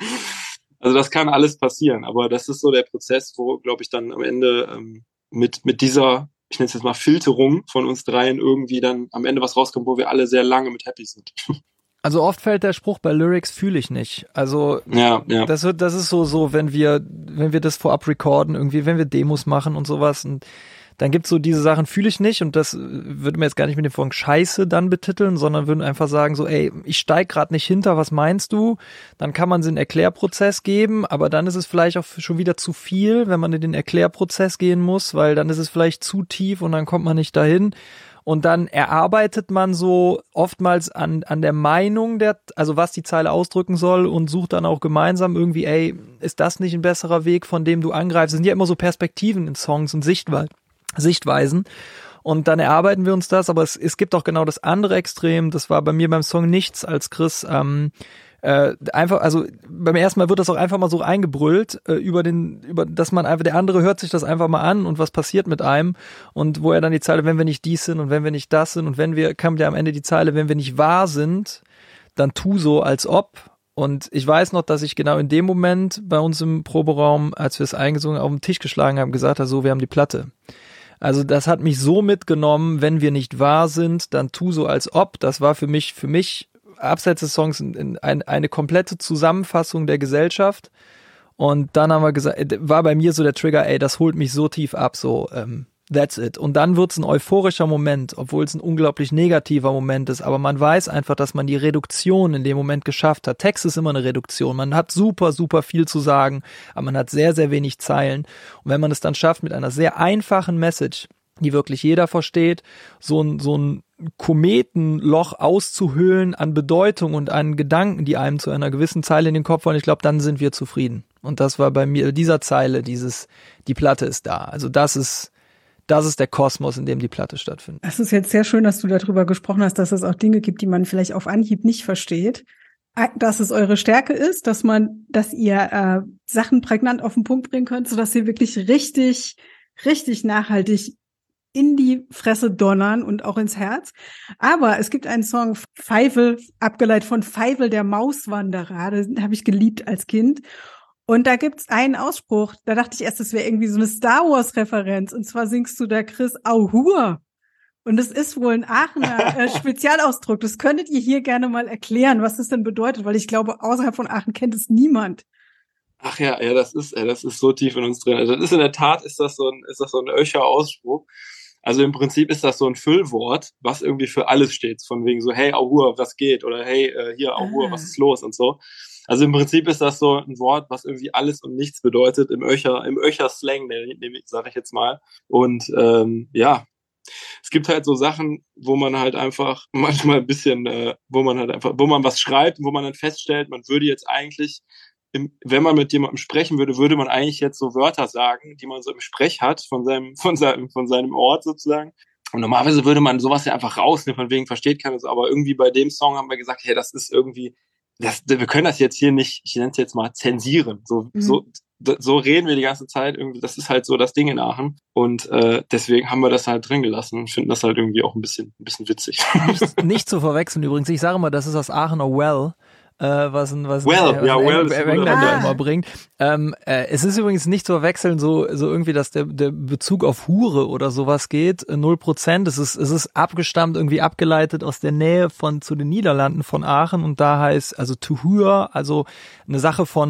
Also das kann alles passieren, aber das ist so der Prozess, wo, glaube ich, dann am Ende mit dieser, ich nenne es jetzt mal Filterung von uns dreien irgendwie dann am Ende was rauskommt, wo wir alle sehr lange mit happy sind. Also oft fällt der Spruch bei Lyrics fühle ich nicht. Also ja. Das ist so, wenn wir das vorab recorden, irgendwie, wenn wir Demos machen und sowas, und dann gibt's so diese Sachen, fühle ich nicht, und das würde mir jetzt gar nicht mit dem Funk Scheiße dann betiteln, sondern würden einfach sagen so, ey, ich steig gerade nicht hinter, was meinst du? Dann kann man so einen Erklärprozess geben, aber dann ist es vielleicht auch schon wieder zu viel, wenn man in den Erklärprozess gehen muss, weil dann ist es vielleicht zu tief und dann kommt man nicht dahin. Und dann erarbeitet man so oftmals an der Meinung, also was die Zeile ausdrücken soll, und sucht dann auch gemeinsam irgendwie, ey, ist das nicht ein besserer Weg, von dem du angreifst? Es sind ja immer so Perspektiven in Songs und Sichtweisen. Und dann erarbeiten wir uns das, aber es gibt auch genau das andere Extrem. Das war bei mir beim Song Nichts, als Chris einfach, also beim ersten Mal wird das auch einfach mal so eingebrüllt, dass man einfach, der andere hört sich das einfach mal an und was passiert mit einem, und wo er dann die Zeile, wenn wir nicht dies sind und wenn wir nicht das sind und kam ja am Ende die Zeile, wenn wir nicht wahr sind, dann tu so, als ob. Und ich weiß noch, dass ich genau in dem Moment bei uns im Proberaum, als wir es eingesungen, auf den Tisch geschlagen haben, gesagt habe, so, wir haben die Platte. Also das hat mich so mitgenommen, wenn wir nicht wahr sind, dann tu so, als ob. Das war für mich abseits des Songs eine komplette Zusammenfassung der Gesellschaft. Und dann haben wir gesagt, war bei mir so der Trigger, ey, das holt mich so tief ab, so, that's it. Und dann wird's ein euphorischer Moment, obwohl es ein unglaublich negativer Moment ist, aber man weiß einfach, dass man die Reduktion in dem Moment geschafft hat. Text ist immer eine Reduktion. Man hat super, super viel zu sagen, aber man hat sehr, sehr wenig Zeilen. Und wenn man es dann schafft, mit einer sehr einfachen Message, die wirklich jeder versteht, so ein Kometenloch auszuhöhlen an Bedeutung und an Gedanken, die einem zu einer gewissen Zeile in den Kopf wollen, ich glaube, dann sind wir zufrieden. Und das war bei mir dieser Zeile, die Platte ist da. Also das ist der Kosmos, in dem die Platte stattfindet. Es ist jetzt sehr schön, dass du darüber gesprochen hast, dass es auch Dinge gibt, die man vielleicht auf Anhieb nicht versteht. Dass es eure Stärke ist, dass ihr Sachen prägnant auf den Punkt bringen könnt, sodass ihr wirklich richtig, richtig nachhaltig in die Fresse donnern und auch ins Herz. Aber es gibt einen Song, Feivel, abgeleitet von Feivel, der Mauswanderer. Den habe ich geliebt als Kind. Und da gibt's einen Ausspruch, da dachte ich erst, das wäre irgendwie so eine Star-Wars-Referenz. Und zwar singst du da, Chris, Auhur. Und das ist wohl ein Aachener Spezialausdruck. Das könntet ihr hier gerne mal erklären, was das denn bedeutet, weil ich glaube, außerhalb von Aachen kennt es niemand. Ach ja, das ist so tief in uns drin. Also das ist in der Tat, ist das so ein Öcher Ausspruch. Also im Prinzip ist das so ein Füllwort, was irgendwie für alles steht. Von wegen so, hey, Auhur, was geht? Oder hey, hier, Auhur, was ist los? Und so. Also im Prinzip ist das so ein Wort, was irgendwie alles und nichts bedeutet im Öcher-Slang, sage ich jetzt mal. Und es gibt halt so Sachen, wo man halt einfach manchmal ein bisschen, wo man was schreibt und wo man dann feststellt, man würde jetzt eigentlich, wenn man mit jemandem sprechen würde man eigentlich jetzt so Wörter sagen, die man so im Sprech hat von seinem Ort sozusagen. Und normalerweise würde man sowas ja einfach rausnehmen, von wegen versteht keiner so, aber irgendwie bei dem Song haben wir gesagt, hey, das ist irgendwie, wir können das jetzt hier nicht, ich nenne es jetzt mal zensieren. So reden wir die ganze Zeit irgendwie, das ist halt so das Ding in Aachen. Und deswegen haben wir das halt drin gelassen und finden das halt irgendwie auch ein bisschen witzig. Nicht zu verwechseln übrigens, ich sage immer, das ist aus Aachener Well. Was Engländer immer bringt. Es ist übrigens nicht zu verwechseln, so irgendwie, dass der Bezug auf Hure oder sowas geht. 0%. Es ist abgestammt, irgendwie abgeleitet aus der Nähe zu den Niederlanden von Aachen, und da heißt also to hure, also eine Sache von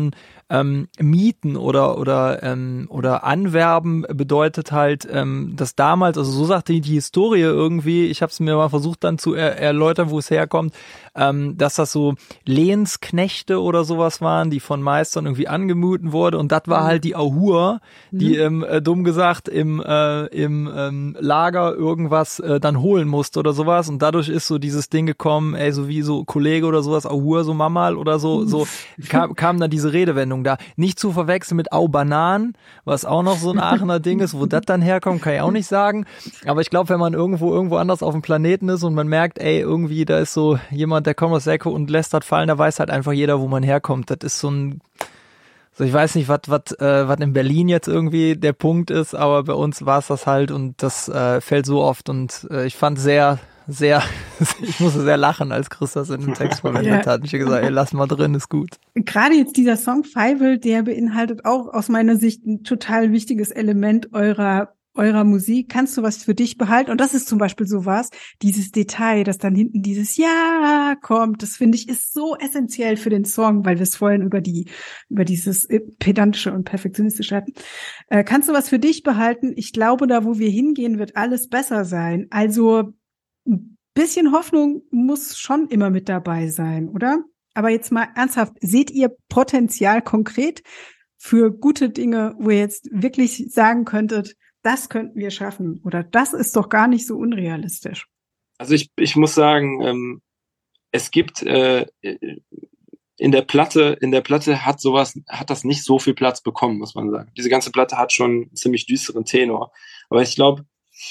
Mieten oder Anwerben bedeutet halt, dass damals, also so sagte die Historie irgendwie, ich habe es mir mal versucht dann zu erläutern, wo es herkommt, dass das so Lehensknechte oder sowas waren, die von Meistern irgendwie angemuten wurde, und das war halt die Ahur, die dumm gesagt im Lager irgendwas dann holen musste oder sowas, und dadurch ist so dieses Ding gekommen, ey, so wie so Kollege oder sowas, Ahur, so Mamal oder so kam dann diese Redewendung da. Nicht zu verwechseln mit Au Banan, was auch noch so ein Aachener Ding ist, wo das dann herkommt, kann ich auch nicht sagen, aber ich glaube, wenn man irgendwo anders auf dem Planeten ist und man merkt, ey, irgendwie da ist so jemand, der kommt aus der Ecke und lässt das fallen, da weiß halt einfach jeder, wo man herkommt. Das ist so ein, so ich weiß nicht, was in Berlin jetzt irgendwie der Punkt ist, aber bei uns war es das halt, und das fällt so oft, und ich fand sehr, ich musste sehr lachen, als Chris das in dem Text verwendet hat. Ich habe gesagt, ey, lass mal drin, ist gut. Gerade jetzt dieser Song Feivel, der beinhaltet auch aus meiner Sicht ein total wichtiges Element eurer Musik. Kannst du was für dich behalten? Und das ist zum Beispiel sowas, dieses Detail, dass dann hinten dieses Ja kommt, das finde ich ist so essentiell für den Song, weil wir es vorhin über dieses pedantische und perfektionistische hatten. Kannst du was für dich behalten? Ich glaube, da wo wir hingehen, wird alles besser sein. Also ein bisschen Hoffnung muss schon immer mit dabei sein, oder? Aber jetzt mal ernsthaft, seht ihr Potenzial konkret für gute Dinge, wo ihr jetzt wirklich sagen könntet, das könnten wir schaffen, oder das ist doch gar nicht so unrealistisch? Also ich muss sagen, es gibt in der Platte hat das nicht so viel Platz bekommen, muss man sagen. Diese ganze Platte hat schon einen ziemlich düsteren Tenor. Aber ich glaube,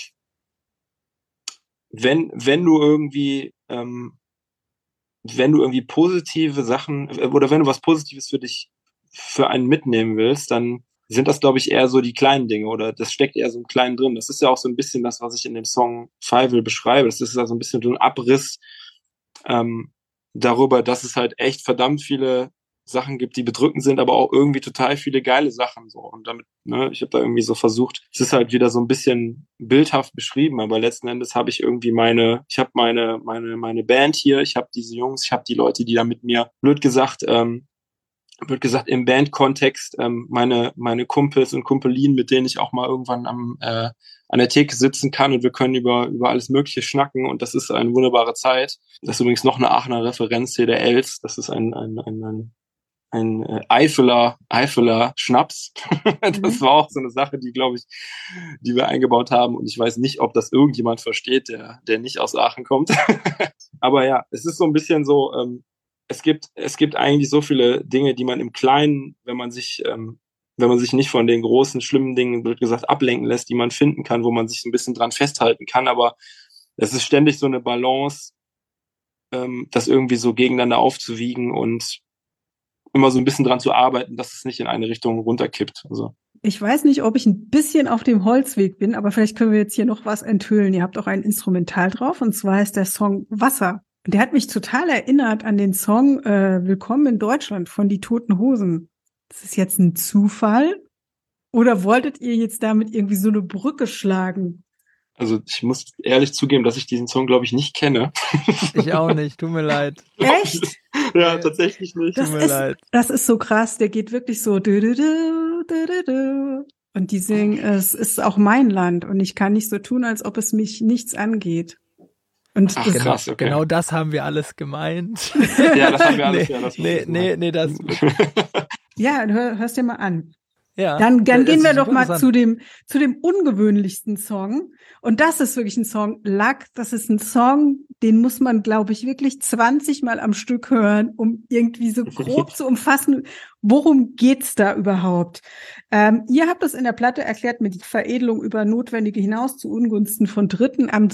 wenn du irgendwie positive Sachen oder wenn du was Positives für einen mitnehmen willst, dann sind das, glaube ich, eher so die kleinen Dinge, oder das steckt eher so im Kleinen drin. Das ist ja auch so ein bisschen das, was ich in dem Song Feivel beschreibe. Das ist ja so ein bisschen so ein Abriss darüber, dass es halt echt verdammt viele Sachen gibt, die bedrückend sind, aber auch irgendwie total viele geile Sachen so. Und damit, ne, ich habe da irgendwie so versucht, es ist halt wieder so ein bisschen bildhaft beschrieben, aber letzten Endes habe ich irgendwie meine Band hier, ich habe diese Jungs, ich habe die Leute, die da mit mir, blöd gesagt, im Bandkontext, meine Kumpels und Kumpelinen, mit denen ich auch mal irgendwann an der Theke sitzen kann, und wir können über alles Mögliche schnacken, und das ist eine wunderbare Zeit. Das ist übrigens noch eine Aachener Referenz hier, der Els. Das ist ein Eifeler Schnaps. Das war auch so eine Sache, die wir eingebaut haben, und ich weiß nicht, ob das irgendjemand versteht, der nicht aus Aachen kommt. Aber ja, es ist so ein bisschen so, es gibt eigentlich so viele Dinge, die man im Kleinen, wenn man sich nicht von den großen, schlimmen Dingen, blöd gesagt, ablenken lässt, die man finden kann, wo man sich so ein bisschen dran festhalten kann, aber es ist ständig so eine Balance, das irgendwie so gegeneinander aufzuwiegen und immer so ein bisschen dran zu arbeiten, dass es nicht in eine Richtung runterkippt. Also. Ich weiß nicht, ob ich ein bisschen auf dem Holzweg bin, aber vielleicht können wir jetzt hier noch was enthüllen. Ihr habt auch ein Instrumental drauf, und zwar ist der Song Wasser. Der hat mich total erinnert an den Song Willkommen in Deutschland von Die Toten Hosen. Ist das jetzt ein Zufall? Oder wolltet ihr jetzt damit irgendwie so eine Brücke schlagen? Also ich muss ehrlich zugeben, dass ich diesen Song, glaube ich, nicht kenne. Ich auch nicht, tut mir leid. Echt? Ja, tatsächlich nicht. Tut mir leid. Das ist so krass, der geht wirklich so und die singen, es ist auch mein Land, und ich kann nicht so tun, als ob es mich nichts angeht. Und Ach, das, krass, okay. Genau das haben wir alles gemeint. Ja, das haben wir alles. Ja, hörst dir mal an. Ja. Dann gehen wir doch mal zu dem ungewöhnlichsten Song. Und das ist wirklich ein Song, Lack, das ist ein Song, den muss man, glaube ich, wirklich 20 Mal am Stück hören, um irgendwie so grob zu umfassen, worum geht's da überhaupt? Ihr habt das in der Platte erklärt mit die Veredelung über Notwendige hinaus zu Ungunsten von Dritten am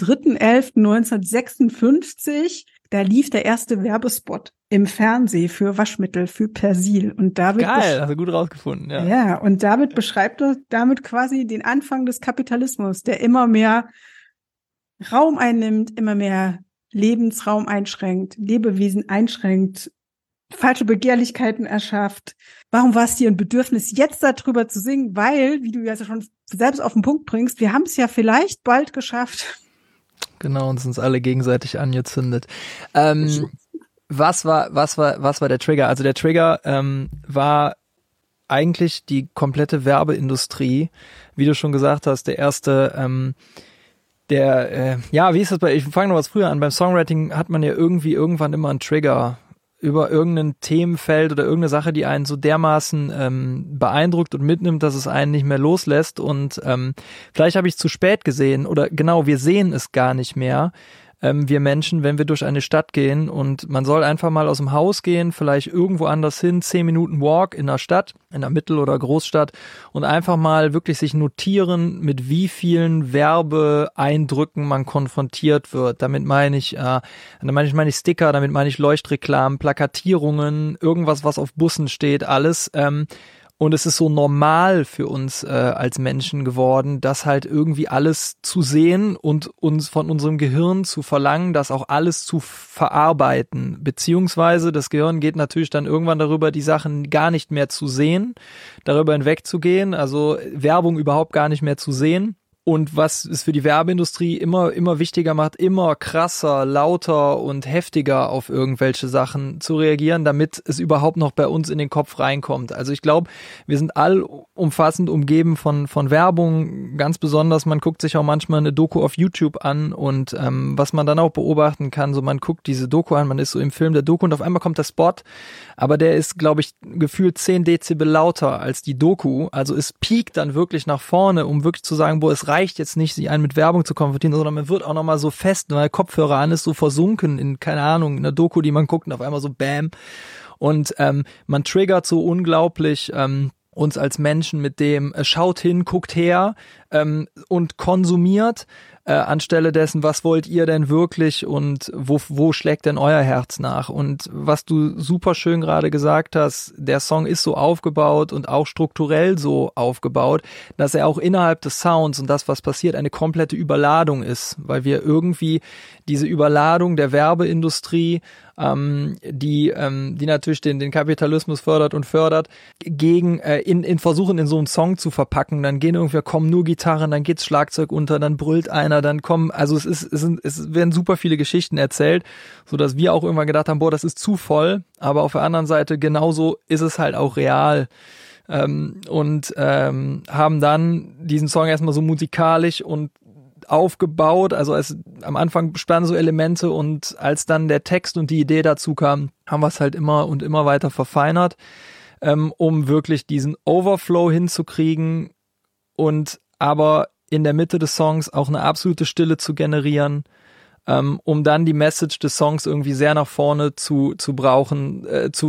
3.11.1956. Da lief der erste Werbespot im Fernsehen für Waschmittel, für Persil. Und David geil, hast du gut rausgefunden. Ja, ja, und David beschreibt damit quasi den Anfang des Kapitalismus, der immer mehr Raum einnimmt, immer mehr Lebensraum einschränkt, Lebewesen einschränkt, falsche Begehrlichkeiten erschafft. Warum war es dir ein Bedürfnis, jetzt darüber zu singen? Weil, wie du ja schon selbst auf den Punkt bringst, wir haben es ja vielleicht bald geschafft. Genau, uns alle gegenseitig angezündet. Was war der Trigger? Also der Trigger war eigentlich die komplette Werbeindustrie, wie du schon gesagt hast, der erste, wie ist das ich fange noch was früher an, beim Songwriting hat man ja irgendwann immer einen Trigger über irgendein Themenfeld oder irgendeine Sache, die einen so dermaßen beeindruckt und mitnimmt, dass es einen nicht mehr loslässt und vielleicht habe ich es zu spät gesehen oder genau, wir sehen es gar nicht mehr, wir Menschen, wenn wir durch eine Stadt gehen und man soll einfach mal aus dem Haus gehen, vielleicht irgendwo anders hin, 10 Minuten Walk in der Stadt, in der Mittel- oder Großstadt und einfach mal wirklich sich notieren, mit wie vielen Werbeeindrücken man konfrontiert wird. Damit meine ich Sticker, damit meine ich Leuchtreklamen, Plakatierungen, irgendwas, was auf Bussen steht, alles. Und es ist so normal für uns als Menschen geworden, das halt irgendwie alles zu sehen und uns von unserem Gehirn zu verlangen, das auch alles zu verarbeiten. Beziehungsweise das Gehirn geht natürlich dann irgendwann darüber, die Sachen gar nicht mehr zu sehen, darüber hinwegzugehen, also Werbung überhaupt gar nicht mehr zu sehen. Und was es für die Werbeindustrie immer wichtiger macht, immer krasser, lauter und heftiger auf irgendwelche Sachen zu reagieren, damit es überhaupt noch bei uns in den Kopf reinkommt. Also ich glaube, wir sind allumfassend umgeben von Werbung, ganz besonders, man guckt sich auch manchmal eine Doku auf YouTube an und was man dann auch beobachten kann, so man guckt diese Doku an, man ist so im Film der Doku und auf einmal kommt der Spot, aber der ist, glaube ich, gefühlt 10 Dezibel lauter als die Doku, also es piekt dann wirklich nach vorne, um wirklich zu sagen, es reicht jetzt nicht, sich einen mit Werbung zu konfrontieren, sondern man wird auch nochmal so fest, weil der Kopfhörer an ist, so versunken in, keine Ahnung, in einer Doku, die man guckt und auf einmal so Bam. Und man triggert so unglaublich uns als Menschen mit dem schaut hin, guckt her und konsumiert, anstelle dessen, was wollt ihr denn wirklich und wo schlägt denn euer Herz nach? Und was du super schön gerade gesagt hast, der Song ist so aufgebaut und auch strukturell so aufgebaut, dass er auch innerhalb des Sounds und das, was passiert, eine komplette Überladung ist, weil wir irgendwie diese Überladung der Werbeindustrie, die natürlich den Kapitalismus fördert und fördert, in versuchen in so einen Song zu verpacken, dann kommen nur Gitarren, dann geht's Schlagzeug unter, dann brüllt einer, dann kommen, also es werden super viele Geschichten erzählt, so dass wir auch irgendwann gedacht haben, das ist zu voll, aber auf der anderen Seite genauso ist es halt auch real. Und haben dann diesen Song erstmal so musikalisch und aufgebaut, also am Anfang standen so Elemente und als dann der Text und die Idee dazu kam, haben wir es halt immer und immer weiter verfeinert, um wirklich diesen Overflow hinzukriegen und aber in der Mitte des Songs auch eine absolute Stille zu generieren, um dann die Message des Songs irgendwie sehr nach vorne zu bringen.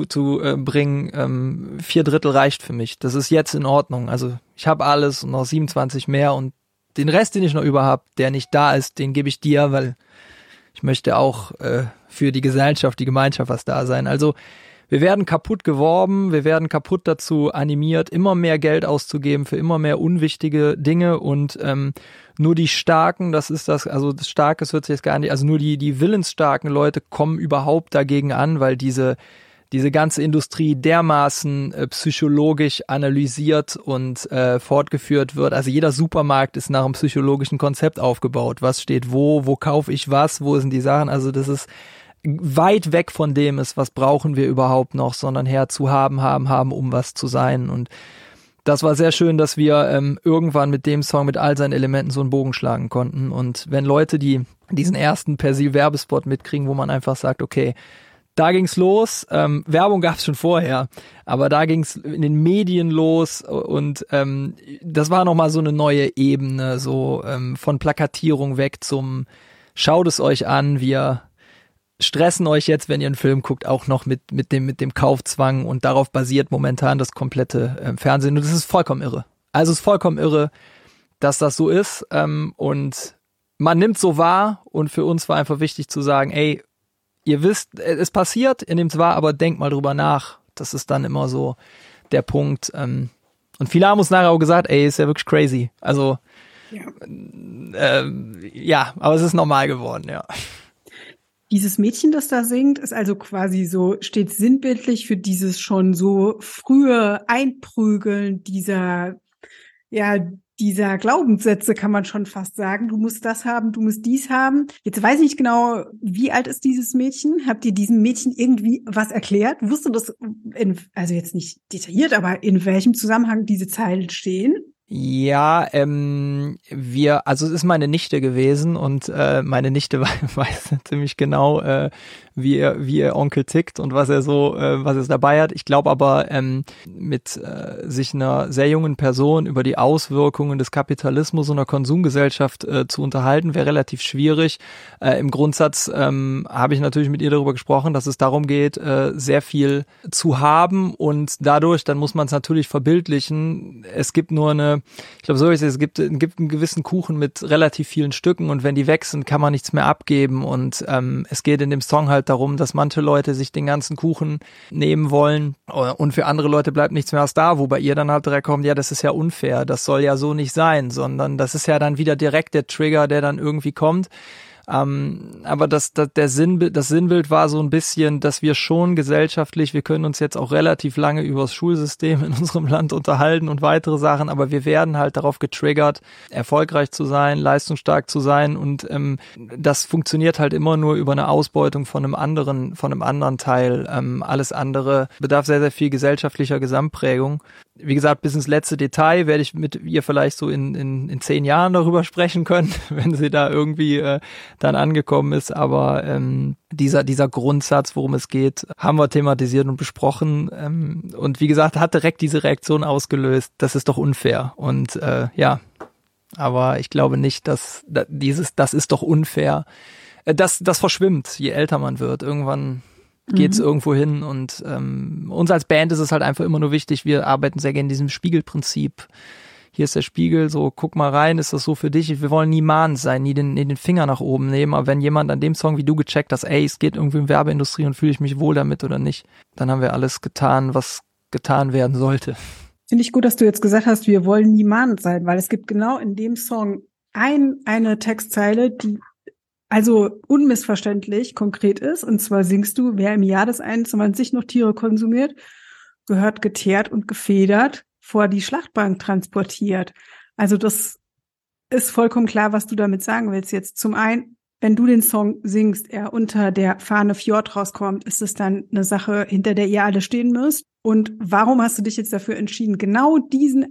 4/3 reicht für mich. Das ist jetzt in Ordnung. Also ich habe alles und noch 27 mehr und den Rest, den ich noch über habe, der nicht da ist, den gebe ich dir, weil ich möchte auch für die Gesellschaft, die Gemeinschaft was da sein. Also wir werden kaputt geworben, wir werden kaputt dazu animiert, immer mehr Geld auszugeben für immer mehr unwichtige Dinge und nur die Starken, das Starkes hört sich jetzt gar nicht, also nur die willensstarken Leute kommen überhaupt dagegen an, weil diese ganze Industrie dermaßen psychologisch analysiert und fortgeführt wird. Also jeder Supermarkt ist nach einem psychologischen Konzept aufgebaut. Was steht wo kaufe ich was, wo sind die Sachen? Also das ist weit weg von dem ist, was brauchen wir überhaupt noch, sondern her zu haben, um was zu sein. Und das war sehr schön, dass wir irgendwann mit dem Song mit all seinen Elementen so einen Bogen schlagen konnten. Und wenn Leute, die diesen ersten Persil-Werbespot mitkriegen, wo man einfach sagt, okay, da ging's los, Werbung gab's schon vorher, aber da ging's in den Medien los und das war nochmal so eine neue Ebene, so von Plakatierung weg zum schaut es euch an, wir stressen euch jetzt, wenn ihr einen Film guckt, auch noch mit dem Kaufzwang und darauf basiert momentan das komplette Fernsehen und das ist vollkommen irre. Also es ist vollkommen irre, dass das so ist und man nimmt so wahr und für uns war einfach wichtig zu sagen, ey, ihr wisst, es passiert, ihr nehmt es wahr, aber denkt mal drüber nach. Das ist dann immer so der Punkt. Und viele haben uns nachher auch gesagt, ey, ist ja wirklich crazy. Also, ja, aber es ist normal geworden, ja. Dieses Mädchen, das da singt, ist also quasi so, steht sinnbildlich für dieses schon so frühe Einprügeln dieser dieser Glaubenssätze, kann man schon fast sagen. Du musst das haben, du musst dies haben. Jetzt weiß ich nicht genau, wie alt ist dieses Mädchen? Habt ihr diesem Mädchen irgendwie was erklärt? Wusste das, also jetzt nicht detailliert, aber in welchem Zusammenhang diese Zeilen stehen? Ja, also es ist meine Nichte gewesen und meine Nichte weiß ziemlich genau, wie ihr Onkel tickt und was er dabei hat. Ich glaube aber, mit sich einer sehr jungen Person über die Auswirkungen des Kapitalismus und der Konsumgesellschaft zu unterhalten, wäre relativ schwierig. Im Grundsatz habe ich natürlich mit ihr darüber gesprochen, dass es darum geht, sehr viel zu haben und dadurch, dann muss man es natürlich verbildlichen. Es gibt nur ich glaube, es gibt einen gewissen Kuchen mit relativ vielen Stücken und wenn die weg sind, kann man nichts mehr abgeben und es geht in dem Song halt darum, dass manche Leute sich den ganzen Kuchen nehmen wollen und für andere Leute bleibt nichts mehr als da, wo bei ihr dann halt direkt kommt, ja, das ist ja unfair, das soll ja so nicht sein, sondern das ist ja dann wieder direkt der Trigger, der dann irgendwie kommt. Aber das Sinnbild war so ein bisschen, dass wir schon gesellschaftlich, wir können uns jetzt auch relativ lange über das Schulsystem in unserem Land unterhalten und weitere Sachen, aber wir werden halt darauf getriggert, erfolgreich zu sein, leistungsstark zu sein und das funktioniert halt immer nur über eine Ausbeutung von einem anderen Teil. Alles andere bedarf sehr, sehr viel gesellschaftlicher Gesamtprägung. Wie gesagt, bis ins letzte Detail werde ich mit ihr vielleicht so in 10 Jahren darüber sprechen können, wenn sie da irgendwie dann angekommen ist. Aber dieser Grundsatz, worum es geht, haben wir thematisiert und besprochen. Und wie gesagt, hat direkt diese Reaktion ausgelöst. Das ist doch unfair. Und ja, aber ich glaube nicht, dass das ist doch unfair. Das verschwimmt, je älter man wird. Irgendwann geht's irgendwo hin und uns als Band ist es halt einfach immer nur wichtig, wir arbeiten sehr gerne in diesem Spiegelprinzip. Hier ist der Spiegel, so guck mal rein, ist das so für dich? Wir wollen nie mahnend sein, nie den Finger nach oben nehmen, aber wenn jemand an dem Song wie du gecheckt hast, ey, es geht irgendwie um Werbeindustrie und fühle ich mich wohl damit oder nicht, dann haben wir alles getan, was getan werden sollte. Finde ich gut, dass du jetzt gesagt hast, wir wollen nie mahnend sein, weil es gibt genau in dem Song eine Textzeile, die also unmissverständlich konkret ist. Und zwar singst du, wer im Jahr des 21 noch Tiere konsumiert, gehört geteert und gefedert vor die Schlachtbank transportiert. Also das ist vollkommen klar, was du damit sagen willst jetzt. Zum einen, wenn du den Song singst, er unter der Fahne Fjord rauskommt, ist es dann eine Sache, hinter der ihr alle stehen müsst. Und warum hast du dich jetzt dafür entschieden, genau dieses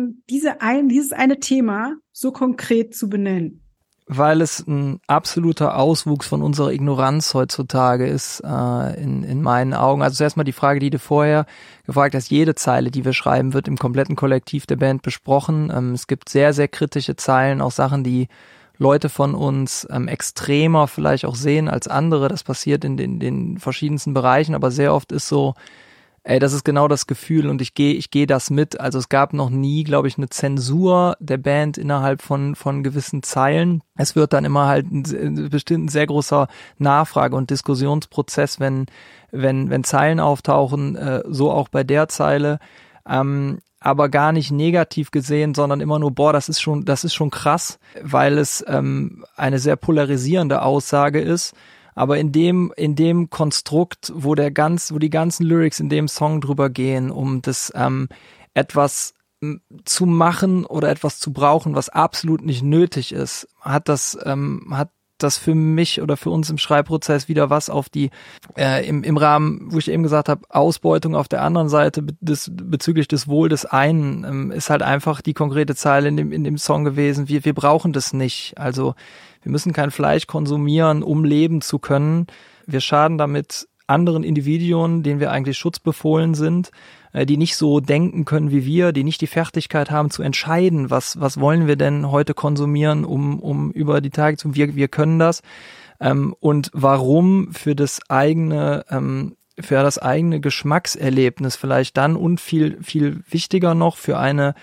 eine Thema so konkret zu benennen? Weil es ein absoluter Auswuchs von unserer Ignoranz heutzutage ist, in meinen Augen. Also zuerst mal die Frage, die du vorher gefragt hast, jede Zeile, die wir schreiben, wird im kompletten Kollektiv der Band besprochen. Es gibt sehr, sehr kritische Zeilen, auch Sachen, die Leute von uns extremer vielleicht auch sehen als andere. Das passiert in den verschiedensten Bereichen, aber sehr oft ist so, ey, das ist genau das Gefühl und ich gehe das mit. Also es gab noch nie, glaube ich, eine Zensur der Band innerhalb von gewissen Zeilen. Es wird dann immer halt bestimmt ein sehr großer Nachfrage- und Diskussionsprozess, wenn Zeilen auftauchen, so auch bei der Zeile. Aber gar nicht negativ gesehen, sondern immer nur, boah, das ist schon krass, weil es eine sehr polarisierende Aussage ist. Aber in dem Konstrukt, wo die ganzen Lyrics in dem Song drüber gehen, um das etwas zu machen oder etwas zu brauchen, was absolut nicht nötig ist, hat das für mich oder für uns im Schreibprozess wieder was auf die im Rahmen, wo ich eben gesagt habe, Ausbeutung auf der anderen Seite bezüglich des Wohl des einen, ist halt einfach die konkrete Zeile in dem Song gewesen, wir brauchen das nicht. Also wir müssen kein Fleisch konsumieren, um leben zu können. Wir schaden damit anderen Individuen, denen wir eigentlich schutzbefohlen sind, die nicht so denken können wie wir, die nicht die Fertigkeit haben zu entscheiden, was wollen wir denn heute konsumieren, um über die Tage zu, wir können das. Und warum für das eigene Geschmackserlebnis vielleicht dann und viel, viel wichtiger noch für eine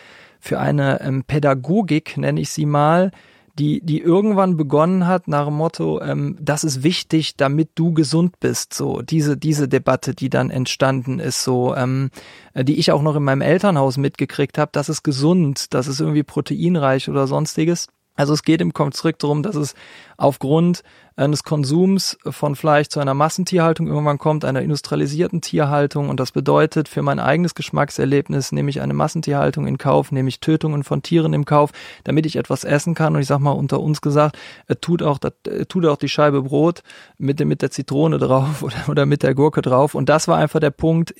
Pädagogik, nenne ich sie mal, die irgendwann begonnen hat nach dem Motto, das ist wichtig, damit du gesund bist, so diese Debatte, die dann entstanden ist, so die ich auch noch in meinem Elternhaus mitgekriegt habe, das ist gesund, das ist irgendwie proteinreich oder sonstiges. Also es geht im Konstrukt darum, dass es aufgrund eines Konsums von Fleisch zu einer Massentierhaltung irgendwann kommt, einer industrialisierten Tierhaltung, und das bedeutet für mein eigenes Geschmackserlebnis nehme ich eine Massentierhaltung in Kauf, nehme ich Tötungen von Tieren in Kauf, damit ich etwas essen kann. Und ich sag mal unter uns gesagt, tut auch die Scheibe Brot mit der Zitrone drauf oder mit der Gurke drauf. Und das war einfach der Punkt.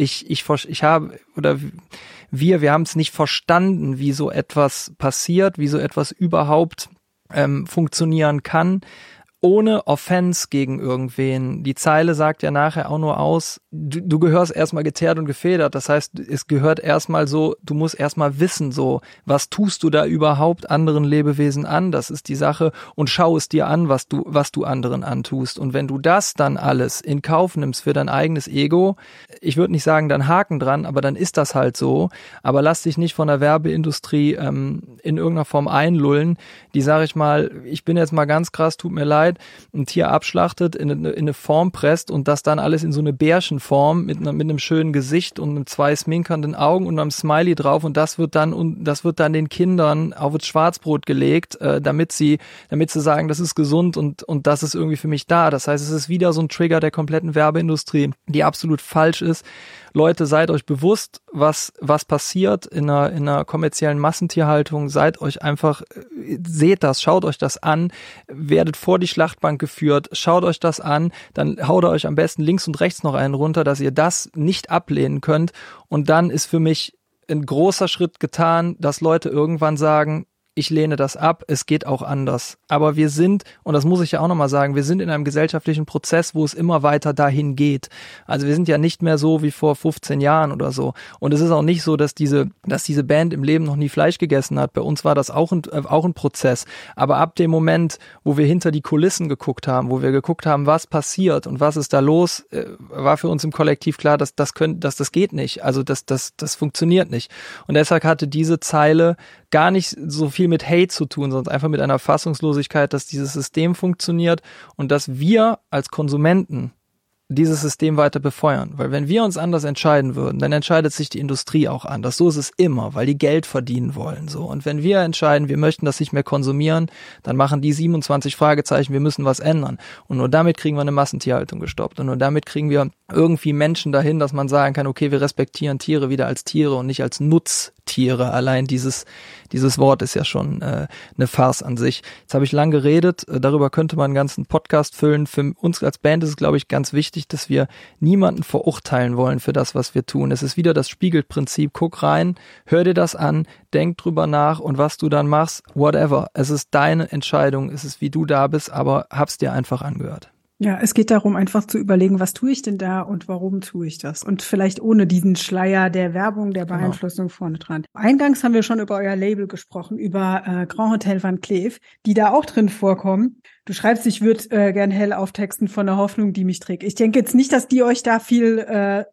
Wir haben es nicht verstanden, wie so etwas passiert, wie so etwas überhaupt funktionieren kann, ohne Offense gegen irgendwen. Die Zeile sagt ja nachher auch nur aus, du gehörst erstmal geteert und gefedert. Das heißt, es gehört erstmal so, du musst erstmal wissen, so, was tust du da überhaupt anderen Lebewesen an? Das ist die Sache. Und schau es dir an, was du anderen antust. Und wenn du das dann alles in Kauf nimmst für dein eigenes Ego, ich würde nicht sagen, dann Haken dran, aber dann ist das halt so. Aber lass dich nicht von der Werbeindustrie in irgendeiner Form einlullen, die, sag ich mal, ich bin jetzt mal ganz krass, tut mir leid, ein Tier abschlachtet, in eine Form presst und das dann alles in so eine Bärchenform mit einem schönen Gesicht und mit 2 sminkernden Augen und einem Smiley drauf, und das wird dann den Kindern auf das Schwarzbrot gelegt, damit sie sagen, das ist gesund und das ist irgendwie für mich da. Das heißt, es ist wieder so ein Trigger der kompletten Werbeindustrie, die absolut falsch ist. Leute, seid euch bewusst, was passiert in einer kommerziellen Massentierhaltung. Seid euch einfach, seht das, schaut euch das an, werdet vor die Schlachtbank geführt, schaut euch das an, dann haut ihr euch am besten links und rechts noch einen runter, dass ihr das nicht ablehnen könnt. Und dann ist für mich ein großer Schritt getan, dass Leute irgendwann sagen, ich lehne das ab, es geht auch anders. Aber wir sind, und das muss ich ja auch nochmal sagen, wir sind in einem gesellschaftlichen Prozess, wo es immer weiter dahin geht. Also wir sind ja nicht mehr so wie vor 15 Jahren oder so. Und es ist auch nicht so, dass diese Band im Leben noch nie Fleisch gegessen hat. Bei uns war das auch ein Prozess. Aber ab dem Moment, wo wir hinter die Kulissen geguckt haben, wo wir geguckt haben, was passiert und was ist da los, war für uns im Kollektiv klar, dass das geht nicht. Also das funktioniert nicht. Und deshalb hatte diese Zeile gar nicht so viel mit Hate zu tun, sondern einfach mit einer Fassungslosigkeit, dass dieses System funktioniert und dass wir als Konsumenten dieses System weiter befeuern. Weil wenn wir uns anders entscheiden würden, dann entscheidet sich die Industrie auch anders. So ist es immer, weil die Geld verdienen wollen. So. Und wenn wir entscheiden, wir möchten das nicht mehr konsumieren, dann machen die 27 Fragezeichen, wir müssen was ändern. Und nur damit kriegen wir eine Massentierhaltung gestoppt. Und nur damit kriegen wir irgendwie Menschen dahin, dass man sagen kann, okay, wir respektieren Tiere wieder als Tiere und nicht als Nutztiere. Allein dieses Wort ist ja schon eine Farce an sich. Jetzt habe ich lang geredet, darüber könnte man einen ganzen Podcast füllen. Für uns als Band ist es, glaube ich, ganz wichtig, dass wir niemanden verurteilen wollen für das, was wir tun. Es ist wieder das Spiegelprinzip. Guck rein, hör dir das an, denk drüber nach und was du dann machst, whatever. Es ist deine Entscheidung, es ist wie du da bist, aber hab's dir einfach angehört. Ja, es geht darum, einfach zu überlegen, was tue ich denn da und warum tue ich das? Und vielleicht ohne diesen Schleier der Werbung, der Beeinflussung vorne dran. Eingangs haben wir schon über euer Label gesprochen, über Grand Hotel Van Cleef, die da auch drin vorkommen. Du schreibst, ich würde gern hell auftexten von der Hoffnung, die mich trägt. Ich denke jetzt nicht, dass die euch da viel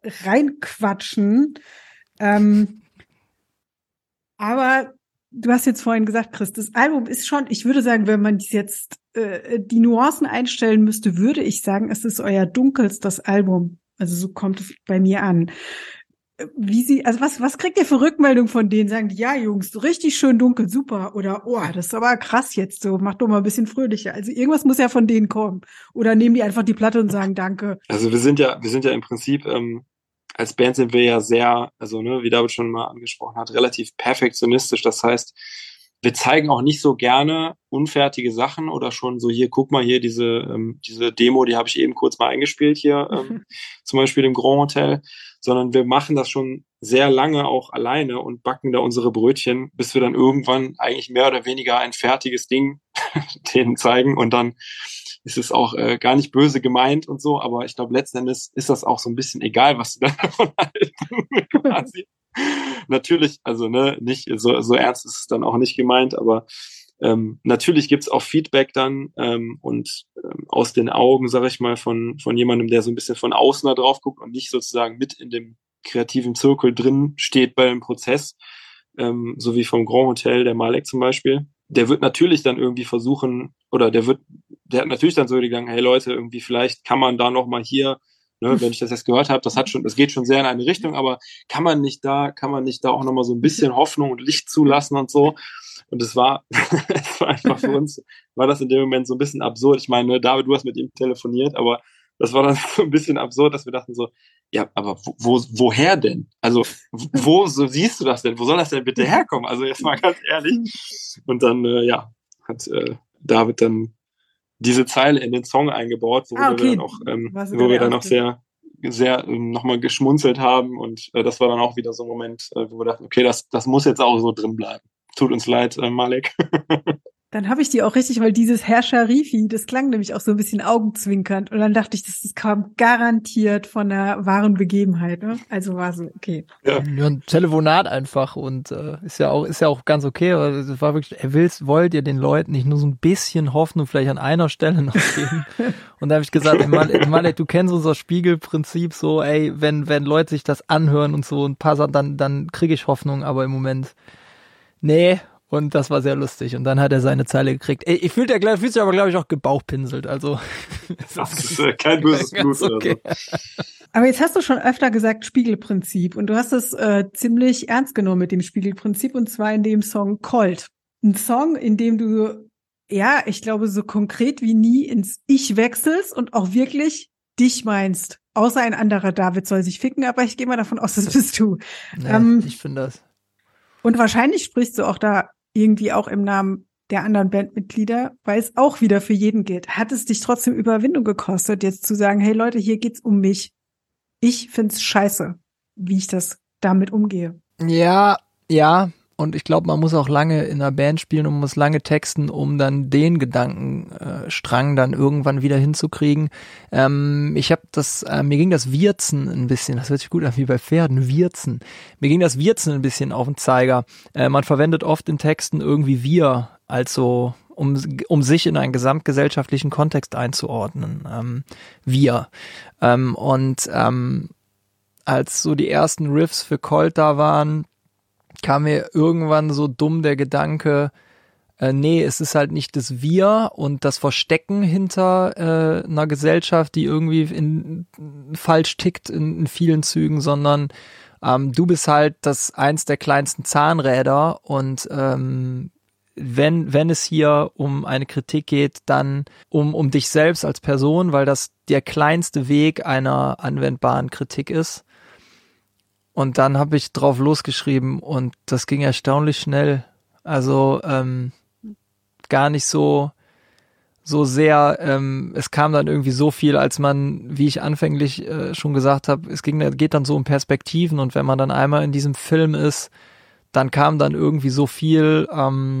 reinquatschen. Aber du hast jetzt vorhin gesagt, Chris, das Album ist schon, ich würde sagen, wenn man jetzt die Nuancen einstellen müsste, würde ich sagen, es ist euer dunkelstes Album. Also so kommt es bei mir an. Was kriegt ihr für Rückmeldung von denen? Sagen die, ja, Jungs, so richtig schön dunkel, super. Oder, oh, das ist aber krass jetzt so, mach doch mal ein bisschen fröhlicher. Also irgendwas muss ja von denen kommen. Oder nehmen die einfach die Platte und sagen Danke. Also wir sind ja im Prinzip, als Band sind wir ja sehr, also wie David schon mal angesprochen hat, relativ perfektionistisch. Das heißt, wir zeigen auch nicht so gerne unfertige Sachen oder schon so hier, guck mal hier, diese Demo, die habe ich eben kurz mal eingespielt hier, zum Beispiel im Grand Hotel, sondern wir machen das schon sehr lange auch alleine und backen da unsere Brötchen, bis wir dann irgendwann eigentlich mehr oder weniger ein fertiges Ding denen zeigen und dann ist es auch gar nicht böse gemeint und so, aber ich glaube, letzten Endes ist das auch so ein bisschen egal, was du dann davon halten quasi. Natürlich, also nicht so ernst ist es dann auch nicht gemeint, aber natürlich gibt's auch Feedback dann und aus den Augen, sag ich mal, von jemandem, der so ein bisschen von außen da drauf guckt und nicht sozusagen mit in dem kreativen Zirkel drin steht bei dem Prozess, so wie vom Grand Hotel, der Malek zum Beispiel. Der wird natürlich dann irgendwie versuchen, oder der hat natürlich dann so gegangen, hey Leute, irgendwie vielleicht kann man da noch mal hier ne, wenn ich das jetzt gehört habe, das geht schon sehr in eine Richtung, aber kann man nicht da auch nochmal so ein bisschen Hoffnung und Licht zulassen und so? Und es war einfach für uns, war das in dem Moment so ein bisschen absurd. Ich meine, ne, David, du hast mit ihm telefoniert, aber das war dann so ein bisschen absurd, dass wir dachten so, ja, aber woher denn? Also, wo so siehst du das denn? Wo soll das denn bitte herkommen? Also, jetzt mal ganz ehrlich. Und dann, hat David dann diese Zeile in den Song eingebaut, wo wir dann auch sehr, sehr nochmal geschmunzelt haben. Und das war dann auch wieder so ein Moment, wo wir dachten, okay, das muss jetzt auch so drin bleiben. Tut uns leid, Malek. Dann habe ich die auch richtig, weil dieses Herr Sharifi, das klang nämlich auch so ein bisschen augenzwinkernd. Und dann dachte ich, das kam garantiert von der wahren Begebenheit. Ne? Also war so, okay. Ja, ein Telefonat einfach und ist ja auch ganz okay. Aber es war wirklich, wollt ihr den Leuten nicht nur so ein bisschen Hoffnung vielleicht an einer Stelle noch geben? Und da habe ich gesagt, Malek, du kennst unser Spiegelprinzip so, ey, wenn Leute sich das anhören und so ein paar Sachen, dann kriege ich Hoffnung, aber im Moment, nee. Und das war sehr lustig. Und dann hat er seine Zeile gekriegt. Ey, fühlt sich aber, glaube ich, auch gebauchpinselt. Also das ist kein böses Blut okay. Oder so. Aber jetzt hast du schon öfter gesagt Spiegelprinzip. Und du hast es ziemlich ernst genommen mit dem Spiegelprinzip. Und zwar in dem Song Cold. Ein Song, in dem du, ja, ich glaube, so konkret wie nie ins Ich wechselst und auch wirklich dich meinst. Außer ein anderer David soll sich ficken, aber ich gehe mal davon aus, das bist du. Nee, ich finde das. Und wahrscheinlich sprichst du auch da irgendwie auch im Namen der anderen Bandmitglieder, weil es auch wieder für jeden gilt. Hat es dich trotzdem Überwindung gekostet, jetzt zu sagen, hey Leute, hier geht's um mich. Ich find's scheiße, wie ich das damit umgehe. Ja. Und ich glaube, man muss auch lange in einer Band spielen und muss lange texten, um dann den Gedankenstrang dann irgendwann wieder hinzukriegen. Mir ging das Wirzen ein bisschen, das hört sich gut an wie bei Pferden, Wirzen. Mir ging das Wirzen ein bisschen auf den Zeiger. Man verwendet oft in Texten irgendwie wir, also um sich in einen gesamtgesellschaftlichen Kontext einzuordnen. Wir. Als so die ersten Riffs für Cold da waren, kam mir irgendwann so dumm der Gedanke, nee, es ist halt nicht das Wir und das Verstecken hinter einer Gesellschaft, die irgendwie falsch tickt in vielen Zügen, sondern du bist halt eins der kleinsten Zahnräder und wenn es hier um eine Kritik geht, dann um dich selbst als Person, weil das der kleinste Weg einer anwendbaren Kritik ist. Und dann habe ich drauf losgeschrieben und das ging erstaunlich schnell. Also gar nicht so sehr, es kam dann irgendwie so viel, als man, wie ich anfänglich schon gesagt habe, geht dann so um Perspektiven und wenn man dann einmal in diesem Film ist, dann kam dann irgendwie so viel,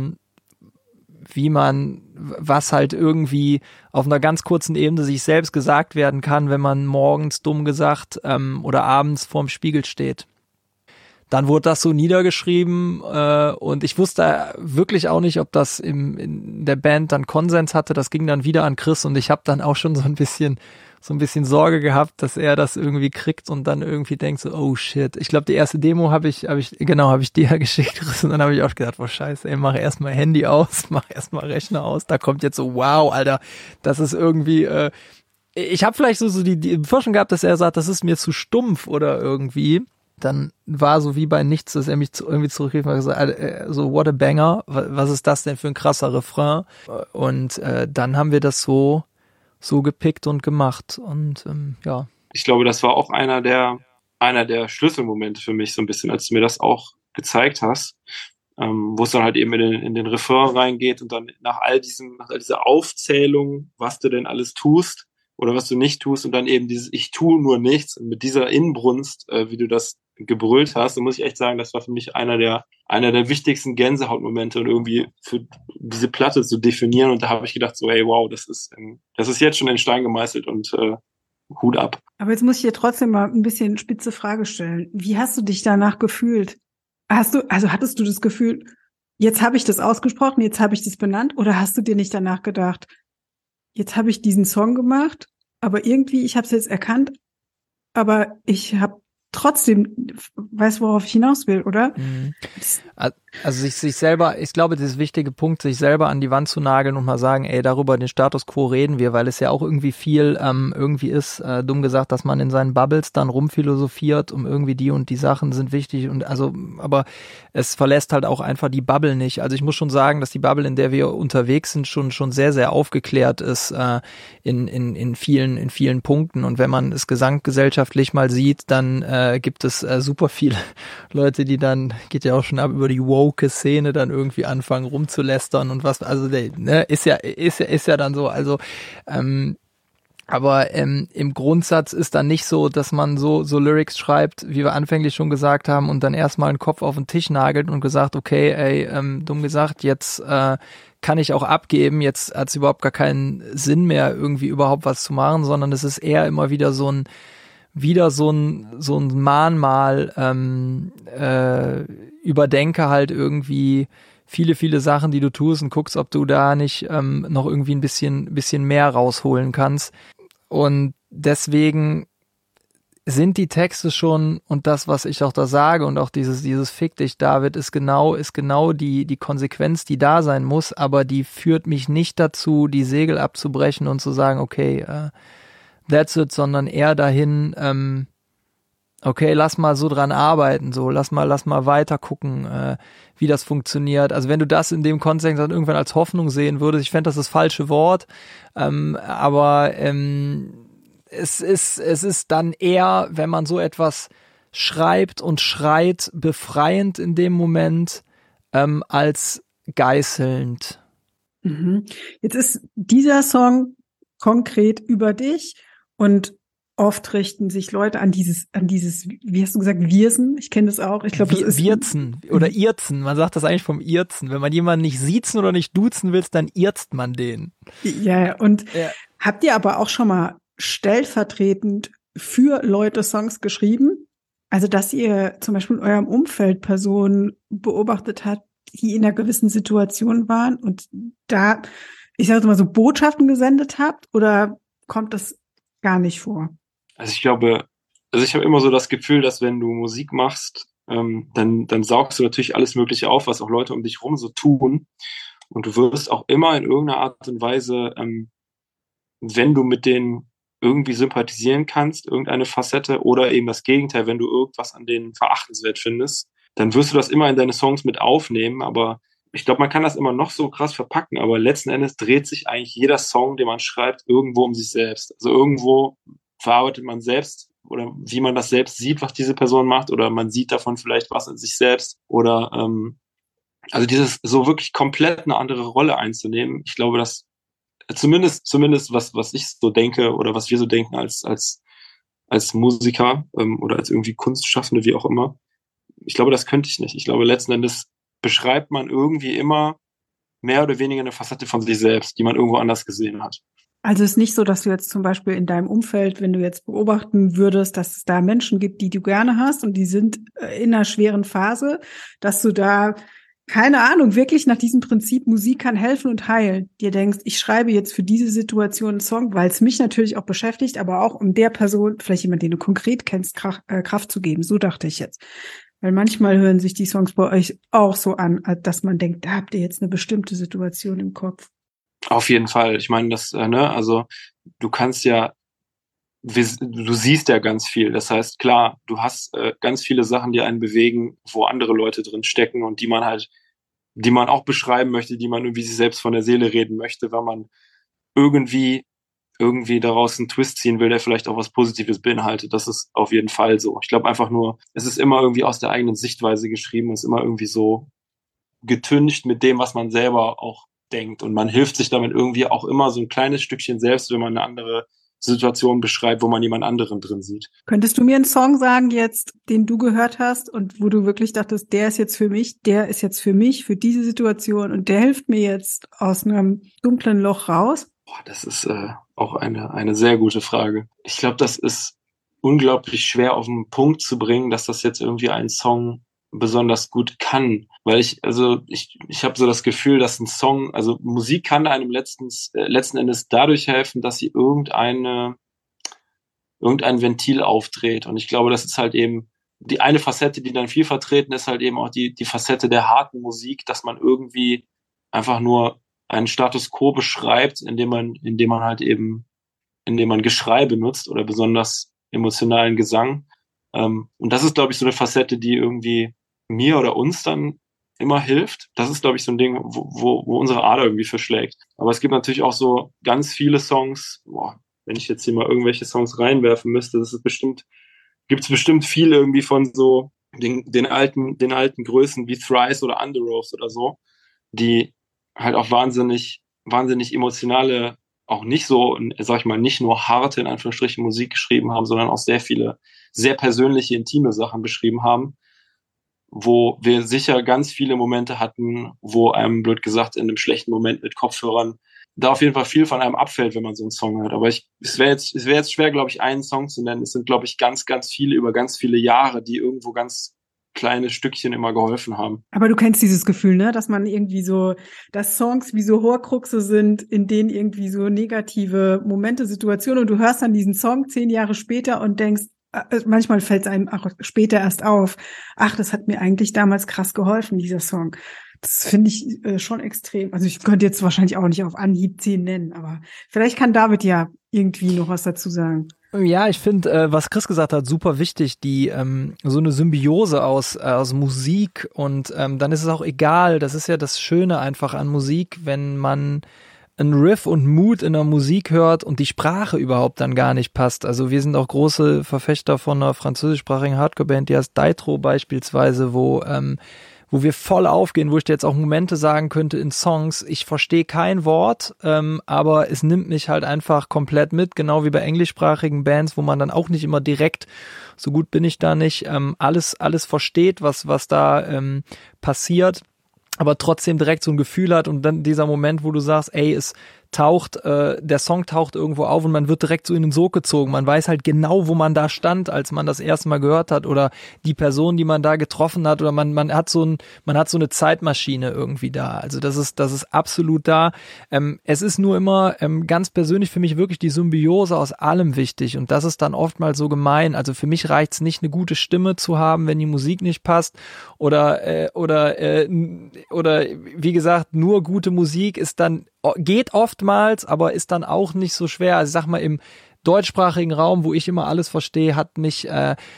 was halt irgendwie auf einer ganz kurzen Ebene sich selbst gesagt werden kann, wenn man morgens dumm gesagt oder abends vorm Spiegel steht. Dann wurde das so niedergeschrieben und ich wusste wirklich auch nicht, ob das in der Band dann Konsens hatte. Das ging dann wieder an Chris und ich habe dann auch schon so ein bisschen Sorge gehabt, dass er das irgendwie kriegt und dann irgendwie denkt so, oh shit. Ich glaube, die erste Demo habe ich dir geschickt, Chris, und dann habe ich auch gedacht, oh scheiße, ey, mach erstmal Handy aus, mach erstmal Rechner aus. Da kommt jetzt so, wow, Alter, das ist irgendwie, ich habe vielleicht so die Forschung gehabt, dass er sagt, das ist mir zu stumpf oder irgendwie. Dann war so wie bei nichts, dass er mich irgendwie zurückrief und gesagt, so what a banger, was ist das denn für ein krasser Refrain? Und dann haben wir das so gepickt und gemacht und ja. Ich glaube, das war auch einer der Schlüsselmomente für mich so ein bisschen, als du mir das auch gezeigt hast, wo es dann halt eben in den Refrain reingeht und dann nach all dieser Aufzählung, was du denn alles tust oder was du nicht tust und dann eben dieses Ich tue nur nichts und mit dieser Inbrunst, wie du das gebrüllt hast, da muss ich echt sagen, das war für mich einer der wichtigsten Gänsehautmomente und irgendwie für diese Platte zu definieren und da habe ich gedacht so, hey, wow, das ist jetzt schon in Stein gemeißelt und Hut ab. Aber jetzt muss ich dir trotzdem mal ein bisschen spitze Frage stellen. Wie hast du dich danach gefühlt? Hattest du das Gefühl, jetzt habe ich das ausgesprochen, jetzt habe ich das benannt oder hast du dir nicht danach gedacht, jetzt habe ich diesen Song gemacht, aber irgendwie, ich habe es jetzt erkannt, aber ich habe trotzdem weiß, worauf ich hinaus will, oder? Also sich selber, ich glaube, das wichtige Punkt, sich selber an die Wand zu nageln und mal sagen, ey, darüber den Status quo reden wir, weil es ja auch irgendwie viel irgendwie ist, dumm gesagt, dass man in seinen Bubbles dann rumphilosophiert, um irgendwie die und die Sachen sind wichtig und also, aber es verlässt halt auch einfach die Bubble nicht. Also ich muss schon sagen, dass die Bubble, in der wir unterwegs sind, schon sehr, sehr aufgeklärt ist in vielen Punkten und wenn man es gesamtgesellschaftlich mal sieht, dann gibt es super viele Leute, die dann, geht ja auch schon ab, über die woke Szene dann irgendwie anfangen rumzulästern und was, also ist ja dann so, also aber im Grundsatz ist dann nicht so, dass man so Lyrics schreibt, wie wir anfänglich schon gesagt haben, und dann erstmal einen Kopf auf den Tisch nagelt und gesagt, okay, ey, dumm gesagt, jetzt kann ich auch abgeben, jetzt hat es überhaupt gar keinen Sinn mehr, irgendwie überhaupt was zu machen, sondern es ist eher immer wieder so ein Mahnmal, überdenke halt irgendwie viele Sachen, die du tust und guckst, ob du da nicht noch irgendwie ein bisschen mehr rausholen kannst. Und deswegen sind die Texte schon und das, was ich auch da sage und auch dieses Fick dich, David, ist genau die Konsequenz, die da sein muss, aber die führt mich nicht dazu, die Segel abzubrechen und zu sagen, okay, that's it, sondern eher dahin, okay, lass mal so dran arbeiten, so, lass mal weiter gucken, wie das funktioniert. Also wenn du das in dem Kontext dann irgendwann als Hoffnung sehen würdest, ich fände das falsche Wort, aber es ist dann eher, wenn man so etwas schreibt und schreit, befreiend in dem Moment, als geißelnd. Mhm. Jetzt ist dieser Song konkret über dich und oft richten sich Leute an dieses, wie hast du gesagt, Wirsen? Ich kenne das auch. Ich glaube, das ist Wirzen oder Irzen. Man sagt das eigentlich vom Irzen. Wenn man jemanden nicht siezen oder nicht duzen willst, dann irzt man den. Ja, und habt ihr aber auch schon mal stellvertretend für Leute Songs geschrieben? Also, dass ihr zum Beispiel in eurem Umfeld Personen beobachtet habt, die in einer gewissen Situation waren und da, ich sage mal so, Botschaften gesendet habt, oder kommt das gar nicht vor? Also ich glaube, ich habe immer so das Gefühl, dass wenn du Musik machst, dann saugst du natürlich alles Mögliche auf, was auch Leute um dich rum so tun. Und du wirst auch immer in irgendeiner Art und Weise, wenn du mit denen irgendwie sympathisieren kannst, irgendeine Facette oder eben das Gegenteil, wenn du irgendwas an denen verachtenswert findest, dann wirst du das immer in deine Songs mit aufnehmen. Aber ich glaube, man kann das immer noch so krass verpacken, aber letzten Endes dreht sich eigentlich jeder Song, den man schreibt, irgendwo um sich selbst. Also irgendwo verarbeitet man selbst oder wie man das selbst sieht, was diese Person macht, oder man sieht davon vielleicht was in sich selbst oder also dieses so wirklich komplett eine andere Rolle einzunehmen. Ich glaube, dass zumindest was ich so denke oder was wir so denken als Musiker oder als irgendwie Kunstschaffende, wie auch immer. Ich glaube, das könnte ich nicht. Ich glaube, letzten Endes beschreibt man irgendwie immer mehr oder weniger eine Facette von sich selbst, die man irgendwo anders gesehen hat. Also es ist nicht so, dass du jetzt zum Beispiel in deinem Umfeld, wenn du jetzt beobachten würdest, dass es da Menschen gibt, die du gerne hast und die sind in einer schweren Phase, dass du da, keine Ahnung, wirklich nach diesem Prinzip Musik kann helfen und heilen, dir denkst, ich schreibe jetzt für diese Situation einen Song, weil es mich natürlich auch beschäftigt, aber auch um der Person, vielleicht jemand, den du konkret kennst, Kraft zu geben. So dachte ich jetzt. Weil manchmal hören sich die Songs bei euch auch so an, dass man denkt, da habt ihr jetzt eine bestimmte Situation im Kopf. Auf jeden Fall. Ich meine, also du kannst ja, du siehst ja ganz viel. Das heißt, klar, du hast ganz viele Sachen, die einen bewegen, wo andere Leute drin stecken und die man auch beschreiben möchte, die man irgendwie sich selbst von der Seele reden möchte, weil man irgendwie daraus einen Twist ziehen will, der vielleicht auch was Positives beinhaltet. Das ist auf jeden Fall so. Ich glaube einfach nur, es ist immer irgendwie aus der eigenen Sichtweise geschrieben, es ist immer irgendwie so getüncht mit dem, was man selber auch denkt. Und man hilft sich damit irgendwie auch immer so ein kleines Stückchen selbst, wenn man eine andere Situation beschreibt, wo man jemand anderen drin sieht. Könntest du mir einen Song sagen jetzt, den du gehört hast und wo du wirklich dachtest, der ist jetzt für mich, der ist jetzt für mich, für diese Situation und der hilft mir jetzt aus einem dunklen Loch raus? Boah, das ist auch eine sehr gute Frage. Ich glaube, das ist unglaublich schwer auf den Punkt zu bringen, dass das jetzt irgendwie ein Song besonders gut kann. Weil ich habe so das Gefühl, dass ein Song, also Musik kann einem letzten Endes dadurch helfen, dass sie irgendeine irgendein Ventil aufdreht. Und ich glaube, das ist halt eben die eine Facette, die dann viel vertreten ist, halt eben auch die Facette der harten Musik, dass man irgendwie einfach nur einen Status quo beschreibt, indem man halt eben, indem man Geschrei benutzt oder besonders emotionalen Gesang. Und das ist, glaube ich, so eine Facette, die irgendwie mir oder uns dann immer hilft. Das ist, glaube ich, so ein Ding, wo unsere Ader irgendwie verschlägt. Aber es gibt natürlich auch so ganz viele Songs, wenn ich jetzt hier mal irgendwelche Songs reinwerfen müsste, gibt es bestimmt viel irgendwie von so den alten Größen wie Thrice oder Underoath oder so, die halt auch wahnsinnig emotionale, auch nicht so, sag ich mal, nicht nur harte, in Anführungsstrichen, Musik geschrieben haben, sondern auch sehr viele, sehr persönliche, intime Sachen beschrieben haben, wo wir sicher ganz viele Momente hatten, wo einem, blöd gesagt, in einem schlechten Moment mit Kopfhörern da auf jeden Fall viel von einem abfällt, wenn man so einen Song hört. Aber es wäre jetzt schwer, glaube ich, einen Song zu nennen. Es sind, glaube ich, ganz, ganz viele über ganz viele Jahre, die irgendwo ganz kleine Stückchen immer geholfen haben. Aber du kennst dieses Gefühl, ne, dass man irgendwie so, dass Songs wie so Horcruxe sind, in denen irgendwie so negative Momente, Situationen, und du hörst dann diesen Song 10 Jahre später und denkst, manchmal fällt es einem auch später erst auf, ach, das hat mir eigentlich damals krass geholfen, dieser Song. Das finde ich schon extrem. Also ich könnte jetzt wahrscheinlich auch nicht auf Anhieb 10 nennen, aber vielleicht kann David ja irgendwie noch was dazu sagen. Ja, ich finde, was Chris gesagt hat, super wichtig, die so eine Symbiose aus Musik und dann ist es auch egal, das ist ja das Schöne einfach an Musik, wenn man ein Riff und Mood in der Musik hört und die Sprache überhaupt dann gar nicht passt. Also wir sind auch große Verfechter von einer französischsprachigen Hardcore-Band, die heißt Daitro beispielsweise, wo wir voll aufgehen, wo ich dir jetzt auch Momente sagen könnte in Songs, ich verstehe kein Wort, aber es nimmt mich halt einfach komplett mit, genau wie bei englischsprachigen Bands, wo man dann auch nicht immer direkt, so gut bin ich da nicht, alles versteht, was da passiert, aber trotzdem direkt so ein Gefühl hat und dann dieser Moment, wo du sagst, ey, der Song taucht irgendwo auf und man wird direkt so in den Sog gezogen. Man weiß halt genau, wo man da stand, als man das erste Mal gehört hat oder die Person, die man da getroffen hat oder man hat so eine Zeitmaschine irgendwie da. Also das ist absolut da. Es ist nur immer ganz persönlich für mich wirklich die Symbiose aus allem wichtig und das ist dann oftmals so gemein. Also für mich reicht's nicht, eine gute Stimme zu haben, wenn die Musik nicht passt oder wie gesagt, nur gute Musik geht oftmals, aber ist dann auch nicht so schwer. Also ich sag mal, im deutschsprachigen Raum, wo ich immer alles verstehe, hat mich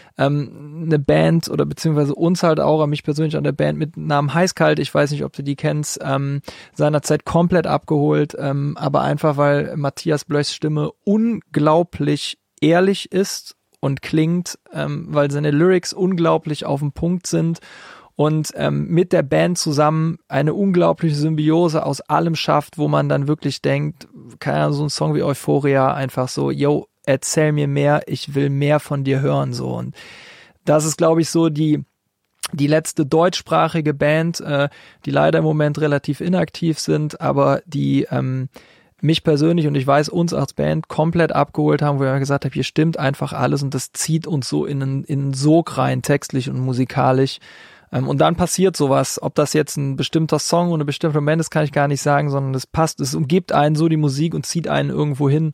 eine Band oder beziehungsweise uns halt auch, mich persönlich an der Band mit Namen Heißkalt, ich weiß nicht, ob du die kennst, seinerzeit komplett abgeholt, aber einfach, weil Matthias Blöchs Stimme unglaublich ehrlich ist und klingt, weil seine Lyrics unglaublich auf den Punkt sind und mit der Band zusammen eine unglaubliche Symbiose aus allem schafft, wo man dann wirklich denkt, keine Ahnung, so ein Song wie Euphoria, einfach so, yo, erzähl mir mehr, ich will mehr von dir hören, so. Und das ist, glaube ich, so die letzte deutschsprachige Band, die leider im Moment relativ inaktiv sind, aber die mich persönlich und ich weiß uns als Band komplett abgeholt haben, wo ich gesagt habe, hier stimmt einfach alles und das zieht uns so in einen Sog rein, textlich und musikalisch. Und dann passiert sowas, ob das jetzt ein bestimmter Song oder eine bestimmte Band ist, kann ich gar nicht sagen, sondern es passt, es umgibt einen so die Musik und zieht einen irgendwo hin.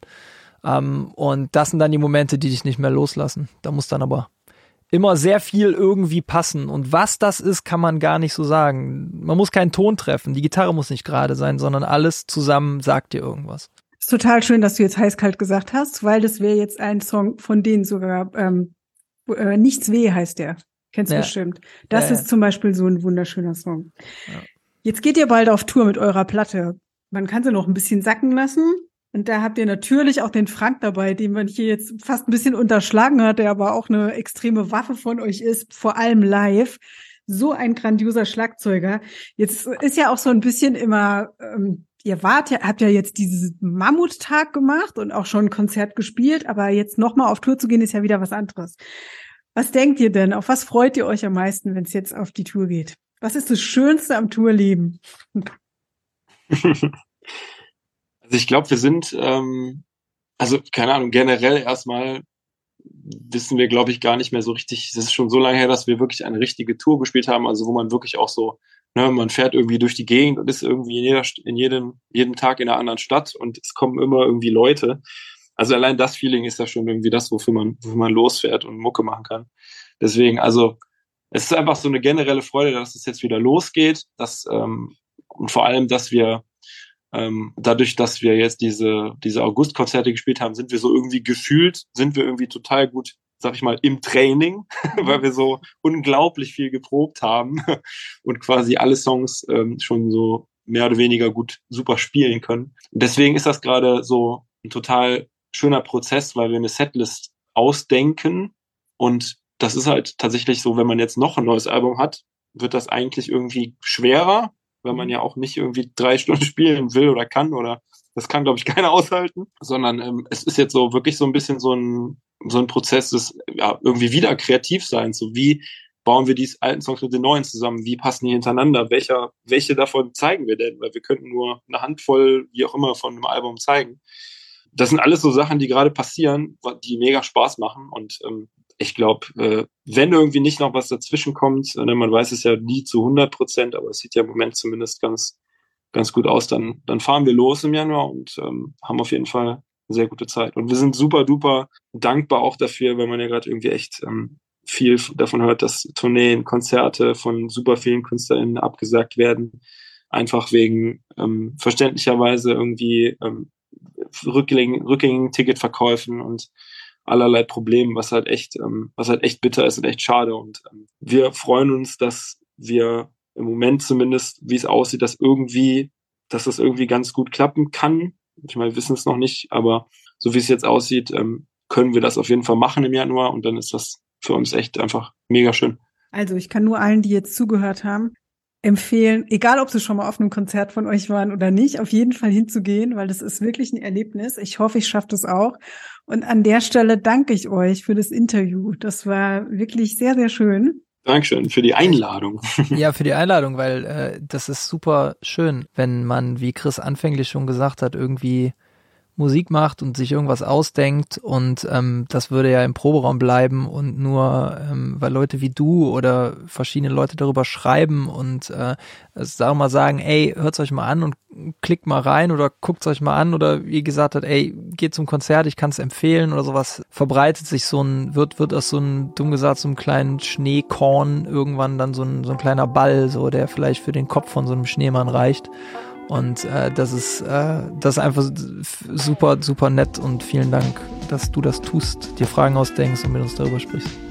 Und das sind dann die Momente, die dich nicht mehr loslassen. Da muss dann aber immer sehr viel irgendwie passen. Und was das ist, kann man gar nicht so sagen. Man muss keinen Ton treffen, die Gitarre muss nicht gerade sein, sondern alles zusammen sagt dir irgendwas. Ist total schön, dass du jetzt Heißkalt gesagt hast, weil das wäre jetzt ein Song von denen sogar, Nichts weh heißt der. Kennst du bestimmt. Das ist zum Beispiel so ein wunderschöner Song. Ja. Jetzt geht ihr bald auf Tour mit eurer Platte. Man kann sie noch ein bisschen sacken lassen. Und da habt ihr natürlich auch den Frank dabei, den man hier jetzt fast ein bisschen unterschlagen hat, der aber auch eine extreme Waffe von euch ist, vor allem live. So ein grandioser Schlagzeuger. Jetzt ist ja auch so ein bisschen immer, habt ja jetzt diesen Mammuttag gemacht und auch schon ein Konzert gespielt, aber jetzt nochmal auf Tour zu gehen, ist ja wieder was anderes. Was denkt ihr denn? Auf was freut ihr euch am meisten, wenn es jetzt auf die Tour geht? Was ist das Schönste am Tourleben? Also ich glaube, wir sind, also keine Ahnung, generell erstmal wissen wir, glaube ich, gar nicht mehr so richtig. Es ist schon so lange her, dass wir wirklich eine richtige Tour gespielt haben, also wo man wirklich auch so, ne, man fährt irgendwie durch die Gegend und ist irgendwie jeden Tag in einer anderen Stadt und es kommen immer irgendwie Leute. Also allein das Feeling ist ja schon irgendwie das, wofür man losfährt und Mucke machen kann. Deswegen, also es ist einfach so eine generelle Freude, dass es jetzt wieder losgeht, und vor allem, dass wir dadurch, dass wir jetzt diese August-Konzerte gespielt haben, sind wir irgendwie total gut, sag ich mal, im Training, weil wir so unglaublich viel geprobt haben und quasi alle Songs schon so mehr oder weniger gut super spielen können. Und deswegen ist das gerade so ein total schöner Prozess, weil wir eine Setlist ausdenken, und das ist halt tatsächlich so, wenn man jetzt noch ein neues Album hat, wird das eigentlich irgendwie schwerer, weil man ja auch nicht irgendwie 3 Stunden spielen will oder kann, oder das kann, glaube ich, keiner aushalten, sondern es ist jetzt so wirklich so ein bisschen so ein Prozess des irgendwie wieder kreativ sein. So, wie bauen wir die alten Songs mit den neuen zusammen? Wie passen die hintereinander? Welche davon zeigen wir denn? Weil wir könnten nur eine Handvoll, wie auch immer, von einem Album zeigen. Das sind alles so Sachen, die gerade passieren, die mega Spaß machen, und ich glaube, wenn irgendwie nicht noch was dazwischen kommt, man weiß es ja nie zu 100%, aber es sieht ja im Moment zumindest ganz, ganz gut aus, dann fahren wir los im Januar und haben auf jeden Fall eine sehr gute Zeit. Und wir sind super duper dankbar auch dafür, weil man ja gerade irgendwie echt viel davon hört, dass Tourneen, Konzerte von super vielen KünstlerInnen abgesagt werden, einfach wegen verständlicherweise irgendwie rückgängigen Ticketverkäufen und allerlei Problemen, was halt echt bitter ist und echt schade. Und wir freuen uns, dass wir im Moment zumindest, wie es aussieht, dass das irgendwie ganz gut klappen kann. Ich meine, wir wissen es noch nicht, aber so wie es jetzt aussieht, können wir das auf jeden Fall machen im Januar, und dann ist das für uns echt einfach mega schön. Also ich kann nur allen, die jetzt zugehört haben, empfehlen, egal ob sie schon mal auf einem Konzert von euch waren oder nicht, auf jeden Fall hinzugehen, weil das ist wirklich ein Erlebnis. Ich hoffe, ich schaffe das auch. Und an der Stelle danke ich euch für das Interview. Das war wirklich sehr, sehr schön. Dankeschön für die Einladung. Ja, für die Einladung, weil das ist super schön, wenn man, wie Chris anfänglich schon gesagt hat, irgendwie Musik macht und sich irgendwas ausdenkt, und das würde ja im Proberaum bleiben, und nur weil Leute wie du oder verschiedene Leute darüber schreiben und sagen mal sagen, ey, hört's euch mal an und klickt mal rein oder guckt's euch mal an, oder wie gesagt hat, ey, geht zum Konzert, ich kann es empfehlen oder sowas, verbreitet sich wird aus so einem, dumm gesagt, so einem kleinen Schneekorn irgendwann dann so ein kleiner Ball, so, der vielleicht für den Kopf von so einem Schneemann reicht. Und das ist einfach super, super nett, und vielen Dank, dass du das tust, dir Fragen ausdenkst und mit uns darüber sprichst.